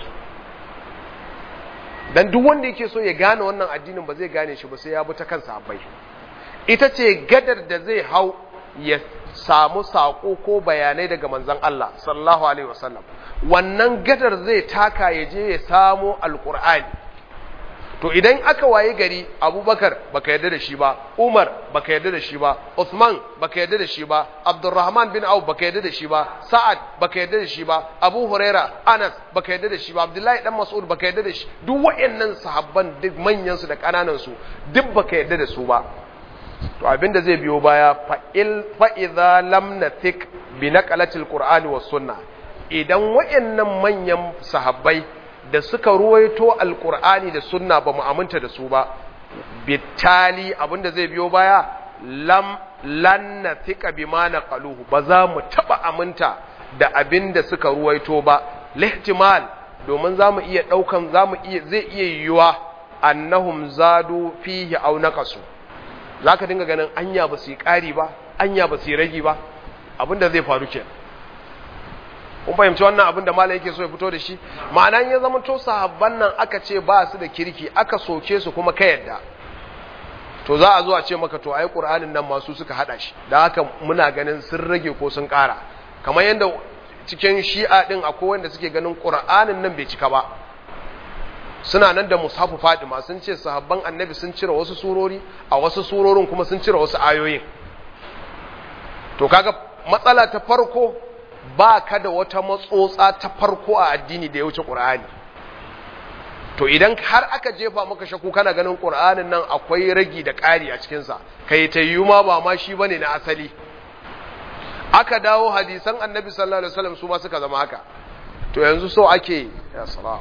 dan duk wanda yake so ya gane wannan addinin ba zai gane shi ba sai ya bi ta kan sahabbai ita ce gadar da zai hau ya samu sako ko bayanai daga manzon Allah sallallahu alaihi wasallam, wannan gadar zai taka ya je ya samu alqur'ani. to idan aka waye gari Abubakar baka yarda da shi ba, Umar baka yarda da shi ba, Uthman baka yarda da shi ba, Abdurrahman bin Auf baka yarda da shi ba, Sa'ad baka yarda da shi ba, Abu Huraira, Anas baka yarda da shi ba, Abdullahi dan Mas'ud baka yarda da shi, duk waɗannan sahabban duk manyan su da kananan su duk baka yarda da su ba. to abinda zai biyo baya fa il fa idza lam nathik bi naqalatil qur'ani was sunnah, idan waɗannan manyan sahabbai da suka ruwaito alkur'ani da sunna ba mu aminta da su ba, bitali abinda zai biyo baya lam lan nathika bima naqaluhu, ba za mu taba aminta da abinda suka ruwaito ba, lihtimal domin zamu iya daukan zamu iya zai iya yiwuwa annahum zadu fihi aw naqasu, zaka dinga ganin anya ba su yi kari ba, anya ba su yi ragi ba, abinda zai faru kenan. kun fahimci wannan abin da malai yake so ya fito da shi? ma'ana ya zama to sahabban nan aka ce ba su da kirki, aka soke su kuma ka yadda, to za a zo a ce maka to ai qur'anin nan masu suka hada shi, dan haka muna ganin sun rage ko sun kara. kamar yanda cikin shi'a din akwai wanda suke ganin qur'anin nan bai cika ba, suna nan da mushafu Fatima sun ce sahabban annabi sun cire wasu surori, a wasu surorin kuma sun cire wasu ayoyin. to kaga matsala ta farko, ba ka da wata matsotsa ta farko a addini da ya wuce ƙur'ani. to idan har aka jefa maka shakku kana ganin ƙur'anin nan akwai ragi da ƙari a cikinsa, kai ta yi ma ba ma shi ba ne na asali, aka dawo hadisan annabi sallallahu alaihi wasallam su ma suka zama haka, to yanzu so ake ya salam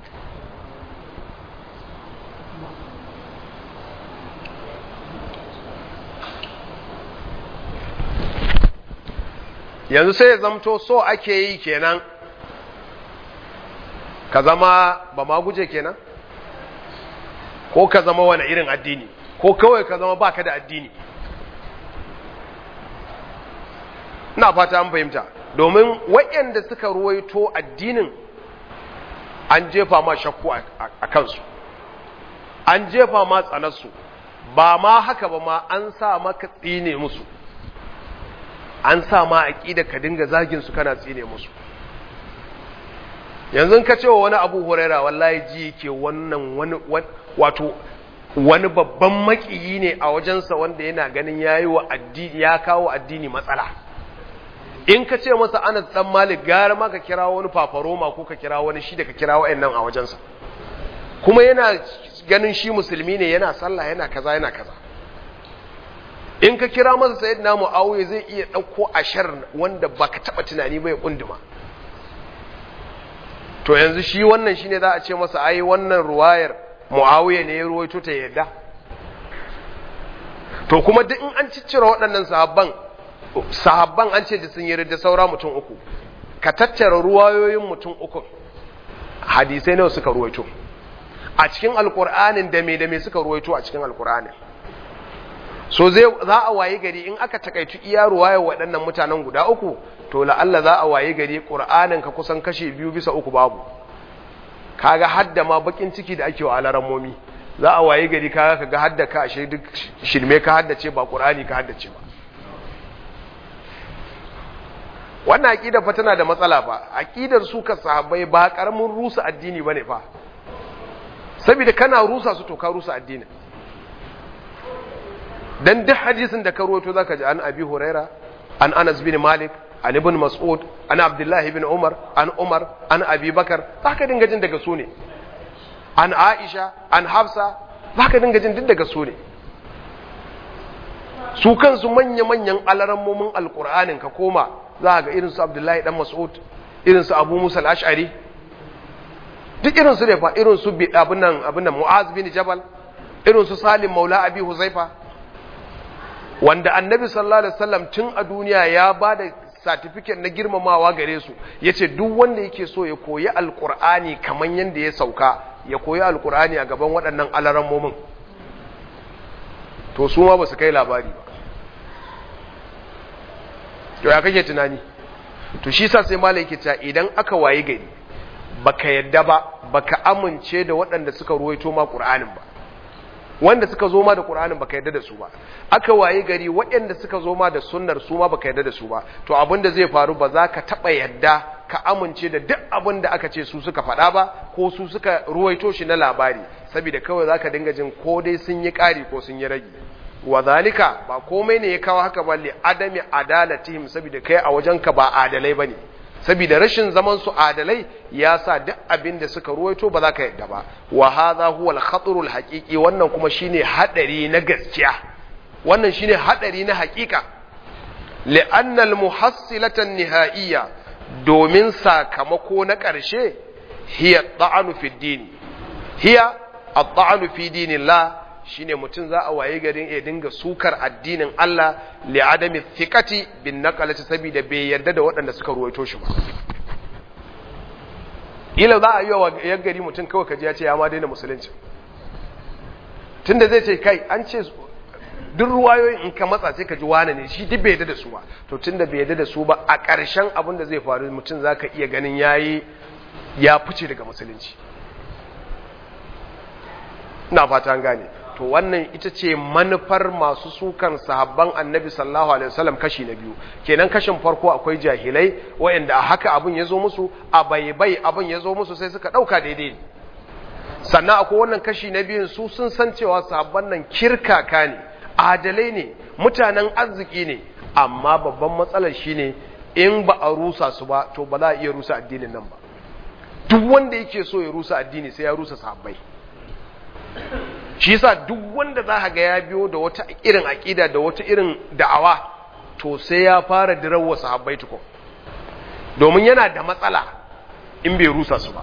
yanzu sai ya zamto so ake yi kenan ka zama ba ma guje kenan, ko ka zama wani irin addini, ko kawai ka zama baka da addini. ina fata an fahimta, domin waɗanda suka ruwaito addinin an jefa ma shakku a kansu, an jefa ma tsanarsu, ba ma haka ba ma an sa maka tsine musu, an sa ma aqida ka dinga zagin su kana tsine musu. yanzu ka ce wa wani Abu Huraira wallahi ji yake wannan wani wato wani babban makiyi ne a wajensa wanda yana ganin yayi wa addini ya kawo addini matsala. in ka ce masa Anas dan Malik gara ma ka kira wani fafaroma ko ka kira wani shi da ka kira wa'annan a wajensa, kuma yana ganin shi musulmi ne, yana sallah yana kaza yana kaza. in ka kira masa sayyidina Muawiya zai iya dauko ashar wanda baka taba tunani ba ya kunduma. to yanzu shi wannan shine za a ce masa ai wannan ruwayar Muawiya ne ya ruwaito ta yadda? to kuma duk in an ciccire waɗannan sahabban sahabban an ce da sun yi da saura mutum uku, ka tattara ruwayoyin mutum uku, hadisai nawa suka ruwaito a cikin alkur'anin, da me da me suka ruwaito a cikin alkur'anin? so zai za a waye gari in aka takaitu iya ruwayar waɗannan mutanen guda uku, to la'alla za a waye gari qur'anin ka kusan kashe biyu bisa uku babu. kaga hadda ma bakin ciki da ake wa alarammomi, za a waye gari kaga kaga hadda ka ashe duk shirme ka haddace ba qur'ani ka haddace ba. wannan aqida fa tana da matsala fa, aqidar su ka sahabbai ba karamin rusa addini bane fa, saboda kana rusa su to ka rusa addinin. dan duk hadisin da ka rawaito zaka ji an Abi Huraira, an Anas bin Malik, an Ibn Mas'ud, an Abdullah ibn Umar, an Umar, an Abi Bakar, zaka dinga jin daga su ne. An Aisha, an Hafsa, zaka dinga jin duk daga su ne. su kansu manya-manyan alarammomin alkur'anin ka koma za ga irinsu Abdullahi dan Mas'ud, irinsu Abu Musa al-Ash'ari, duk irinsu ne fa, irinsu abin nan abin nan Mu'az bin Jabal, irinsu Salim Maula Abi Huzaifa, wanda Annabi sallallahu alaihi wasallam tun a duniya ya bada certificate na girmamawa gare su, yace duk wanda yake so ya koyi alkur'ani kaman yanda ya sauka, ya koyi alkur'ani a gaban waɗannan alarammomin. To su ma ba su kai labari ba. To ya kake tunani? To shi sa sai malai yake cewa idan aka waye gari baka yadda ba, baka amince da waɗanda suka ruwaito ma Qur'anin ba, wanda suka zo ma da Qur'anin baka yarda da su ba, aka waye gari waɗanda suka zo ma da sunnar su ma baka yarda da su ba, to abin da zai faru ba za ka taɓa yarda ka amince da duk abin da aka ce su suka faɗa ba ko su suka ruwaito shi na labari, saboda kawai za ka dinga jin ko dai sun yi ƙari ko sun yi rage. Wa zalika ba komai ne ya kawo haka ba li adami adalatihim, saboda kai a wajenka ba adalai bane, saboda rashin zaman su adalai ya sa duk abin da suka ruwaito ba za ka yadda ba. Wa hadha huwa al-khatru al-haqiqi, wannan kuma shine hadari na gaskiya, wannan shine hadari na haƙiƙa. Li'anna al-muhassilata an-nihaiya, domin sakamako na ƙarshe, hiya at-ta'anu fi ad-din, hiya at-ta'anu fi dinillah, shine mutum za a waye garin ya dinga sukar addinin Allah li adami thiqati bin naqalati, saboda bai yarda da waɗanda suka ruwaito shi ba. Ila za a yi wa yan gari mutum kawai kaji ya ce ya ma daina musulunci, tunda zai ce kai an ce duk ruwayoyin in ka matsa sai ka ji wane ne shi duk bai yarda da su ba, to tunda bai yarda da su ba a ƙarshen abin da zai faru mutum zaka iya ganin yayi ya fice daga musulunci. Ina fata an gane. To wannan ita ce manufar masu sukan sahabban annabi sallallahu alaihi wasallam kashi na biyu. Kenan kashin farko akwai jahilai wayanda a haka abun ya zo musu, a baibai abun ya zo musu sai suka dauka daidai. Sannan akwai wannan kashi na biyun, su sun san cewa sahabban nan kirkaka ne, adalai ne, mutanen arziki ne, amma babban matsalar shine in ba a rusa su ba to ba za a iya rusa addinin nan ba. Duk wanda yake so ya rusa addini sai ya rusa sahabbai. Shi yasa duk wanda za ka ga ya biyo da wata irin aƙida da wata irin da'awa, to sai ya fara dirawa sahabbai tukun, domin yana da matsala in bai rusa su ba.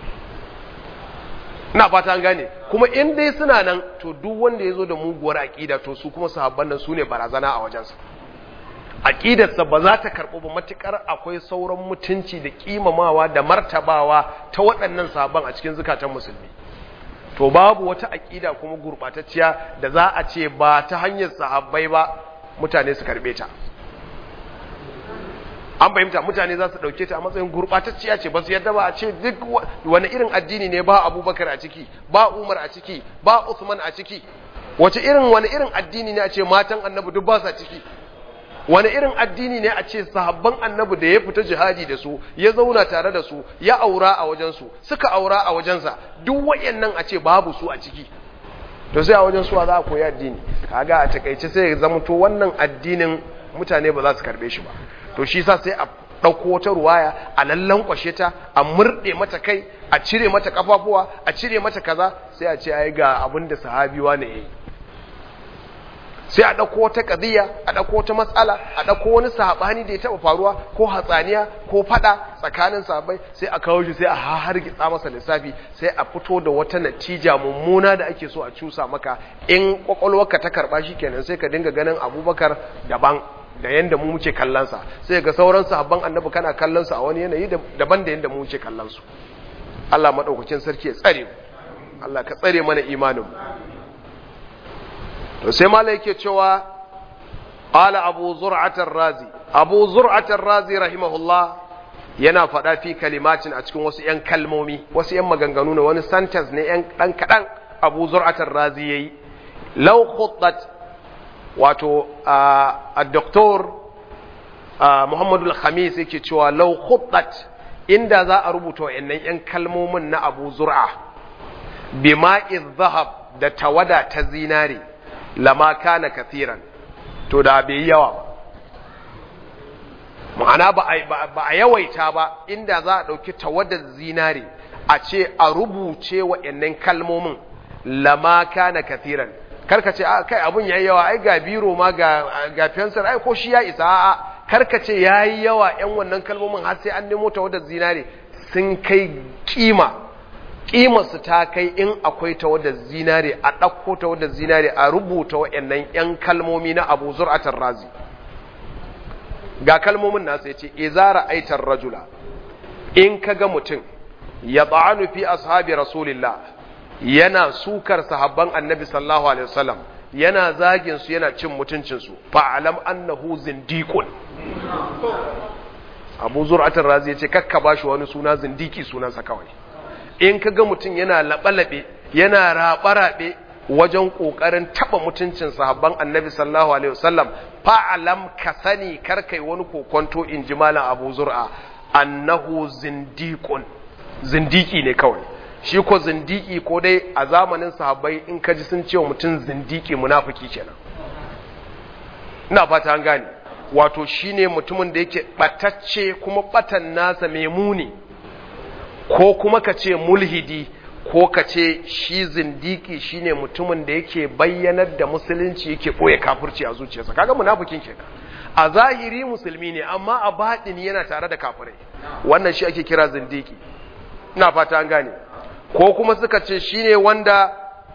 Ina fata an gane. Kuma in dai suna nan, to duk wanda ya zo da muguwar aƙida, to su kuma sahabban nan su ne barazana a wajensa. Aƙidarsa ba za ta karɓo ba matuƙar akwai sauran mutunci da ƙimamawa da martabawa ta waɗannan sahabban a cikin zukatan musulmi. To babu wata aƙida kuma gurɓatacciya da za a ce ba ta hanyar sahabbai ba mutane su karɓe ta. An fahimta, mutane za su ɗauke ta a matsayin gurɓatacciya ce, ba su yadda ba a ce duk wani irin addini ne ba Abubakar a ciki, ba Umar a ciki, ba Usman a ciki. Wace irin wani irin addini ne a ce matan annabi duk ba sa ciki? Wani irin addini ne a ce sahabban annabi da ya fita jihadi da su, ya zauna tare da su, ya aura a wajensu, suka aura a wajensa, duk wayannan a ce babu su a ciki? To sai a wajen su za a koyi addini. Kaga a takeice sai ya zama to wannan addinin mutane ba za su karbe shi ba. To shi sa sai a ɗauko wata ruwaya, a lallan kwashe ta, a murɗe mata kai, a cire mata kafafuwa, a cire mata kaza, sai a ce ai ga abin da sahabiwa ne yayi. Sai a ɗauko wata ƙadiyya, a ɗauko wata matsala, a ɗauko wani saɓani da ya taɓa faruwa ko hatsaniya ko faɗa tsakanin sahabbai, sai a kawo shi sai a hargitsa masa lissafi, sai a fito da wata natija mummuna da ake so a cusa maka. In ƙwaƙwalwarka ta karɓa shi kenan sai ka dinga ganin Abubakar daban da yanda mu muke kallonsa, sai ga sauran sahabban annabi kana kallonsa a wani yanayi daban da yanda mu muke kallonsu. Allah maɗaukakin sarki ya tsare mu, Allah ka tsare mana imanin mu. To sai malai yake cewa qala Abu Zur'at ar-Razi, Abu Zur'at ar-Razi rahimahullah yana faɗa fi kalimatin a cikin wasu ƴan kalmomi, wasu ƴan maganganu ne, wani sentence ne ƴan ɗan kaɗan Abu Zur'at ar-Razi yayi. Law khuttat, wato a doktor Muhammadu al-Khamis yake cewa law khuttat, inda za a rubuta wa'annan ƴan kalmomin na Abu Zur'a bima'iz zahab, da tawada ta zinare, lama kana kathiran, to da bai yawa ba. Ma'ana ba a yawaita ba, inda za a ɗauki tawadar zinare a ce a rubuce wa'annan kalmomin, lama kana kathiran. Karka ce kai abun yayi yawa, ai ga biro ma ga ga fensir, ai ko shi ya isa. A'a, karka ce yayi yawa ƴan wannan kalmomin har sai an nemo tawadar zinare, sun kai kima. Ƙimarsu ta kai in akwai tawadar zinare, a ɗauko tawadar zinare a rubuta waɗannan ‘yan kalmomi na Abu Zur'at ar-Razi. Ga kalmomin nasa ya ce, izara aitar rajula, in ka ga mutum ya ba'anu fi ashabi Rasulillah, yana sukar sahabban annabi sallallahu alaihi wasallam, yana zagin su, yana cin mutuncinsu, fa'alam annahu zindiqun. Abu Zur'at ar-Razi ya ce, kakka ba shi wani suna, zindiki sunansa kawai. In ka ga mutum yana laɓe-laɓe, yana raɓe-raɓe, wajen kokarin taba mutuncin sahabban annabi sallallahu alaihi wasallam fa'alam ka sani karkai wani kokonto in ji malam Abu Zur'a annahu zindiqun zindiki ne kawai shi ko zindiki ko dai a zamanin sahabbai in ka ji sun ce mutum zindiki munafiki kenan ina fata an gane wato shine mutumin da yake batacce kuma batan nasa mai muni ko kuma ka ce mulhidi ko ka ce shi zindiki shine mutumin da yake bayyanar da musulunci yake boye kafirci a zuciyarsa kaga munafikin kenan a zahiri musulmi ne amma a baɗini yana tare da kafirai wannan shi ake kira zindiki ina fata an gane ko kuma suka ce shine wanda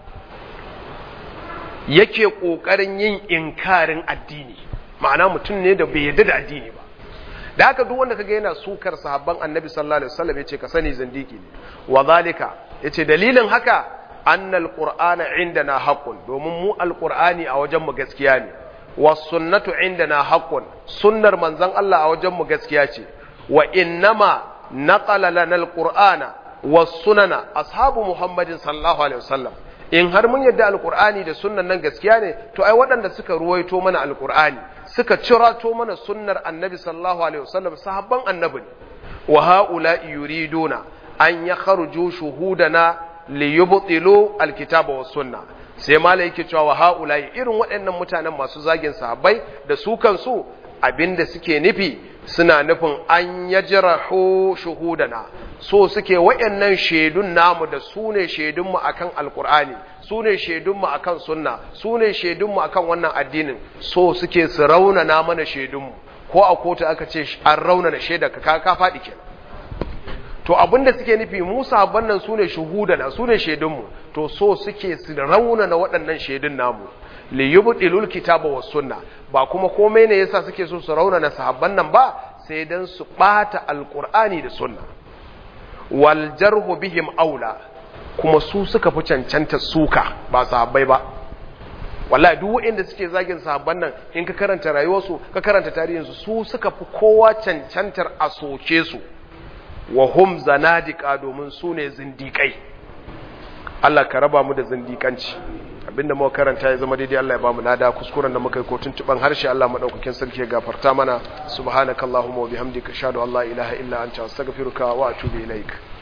yake kokarin yin inkarin addini ma'ana mutum ne da bai yarda da addini ba da haka duk wanda kaga yana sukar sahabban annabi sallallahu alaihi wasallam yace ka sani zindiki ne wa zalika yace dalilin haka annal qur'ana indana haqqun domin mu alqur'ani a wajen mu gaskiya ne was sunnatu indana haqqun sunnar manzon Allah a wajen mu gaskiya ce wa innama naqala lana alqur'ana was sunana ashabu muhammadin sallallahu alaihi wasallam in har mun yadda alqur'ani da sunnan nan gaskiya ne to ai waɗanda suka ruwaito mana alqur'ani suka cirato mana sunnar annabi sallallahu alaihi wasallam sahabban annabi wa haula yuriduna an yakhruju shuhudana liyubtilu alkitaba was sunna sai malai yake cewa wa haula irin waɗannan mutanen masu zagin sahabbai da su kansu abinda suke nufi suna nufin an yajrahu shuhudana so suke waɗannan shaidun namu da su ne shaidunmu akan alkur'ani su ne shaidunmu akan sunna su ne shaidunmu akan wannan addinin so suke su raunana mana shaidunmu ko a kotu aka ce an raunana shaida ka ka faɗi kenan to abinda suke nufi mu sahabban nan su ne shuhudana su ne shaidunmu to so suke su raunana waɗannan shaidun namu li yubtilul kitaba was sunna ba kuma komai ne yasa suke so su raunana sahabban nan ba sai dan su bata alqur'ani da sunna wal jarhu bihim aula kuma su suka fi cancanta suka ba sahabbai ba wallahi duk wanda suke zagin sahabban nan in ka karanta rayuwarsu ka karanta tarihinsu su suka fi kowa cancantar a soke su wa hum zanadiqa domin su ne zindikai Allah ka raba mu da zindikanci abinda muka karanta ya zama daidai Allah ya bamu lada kuskuren da muka yi ko tuntuban harshe Allah madaukakin sarki ya gafarta mana subhanakallahumma wa bihamdika ashhadu an la ilaha illa anta astaghfiruka wa atubu ilaik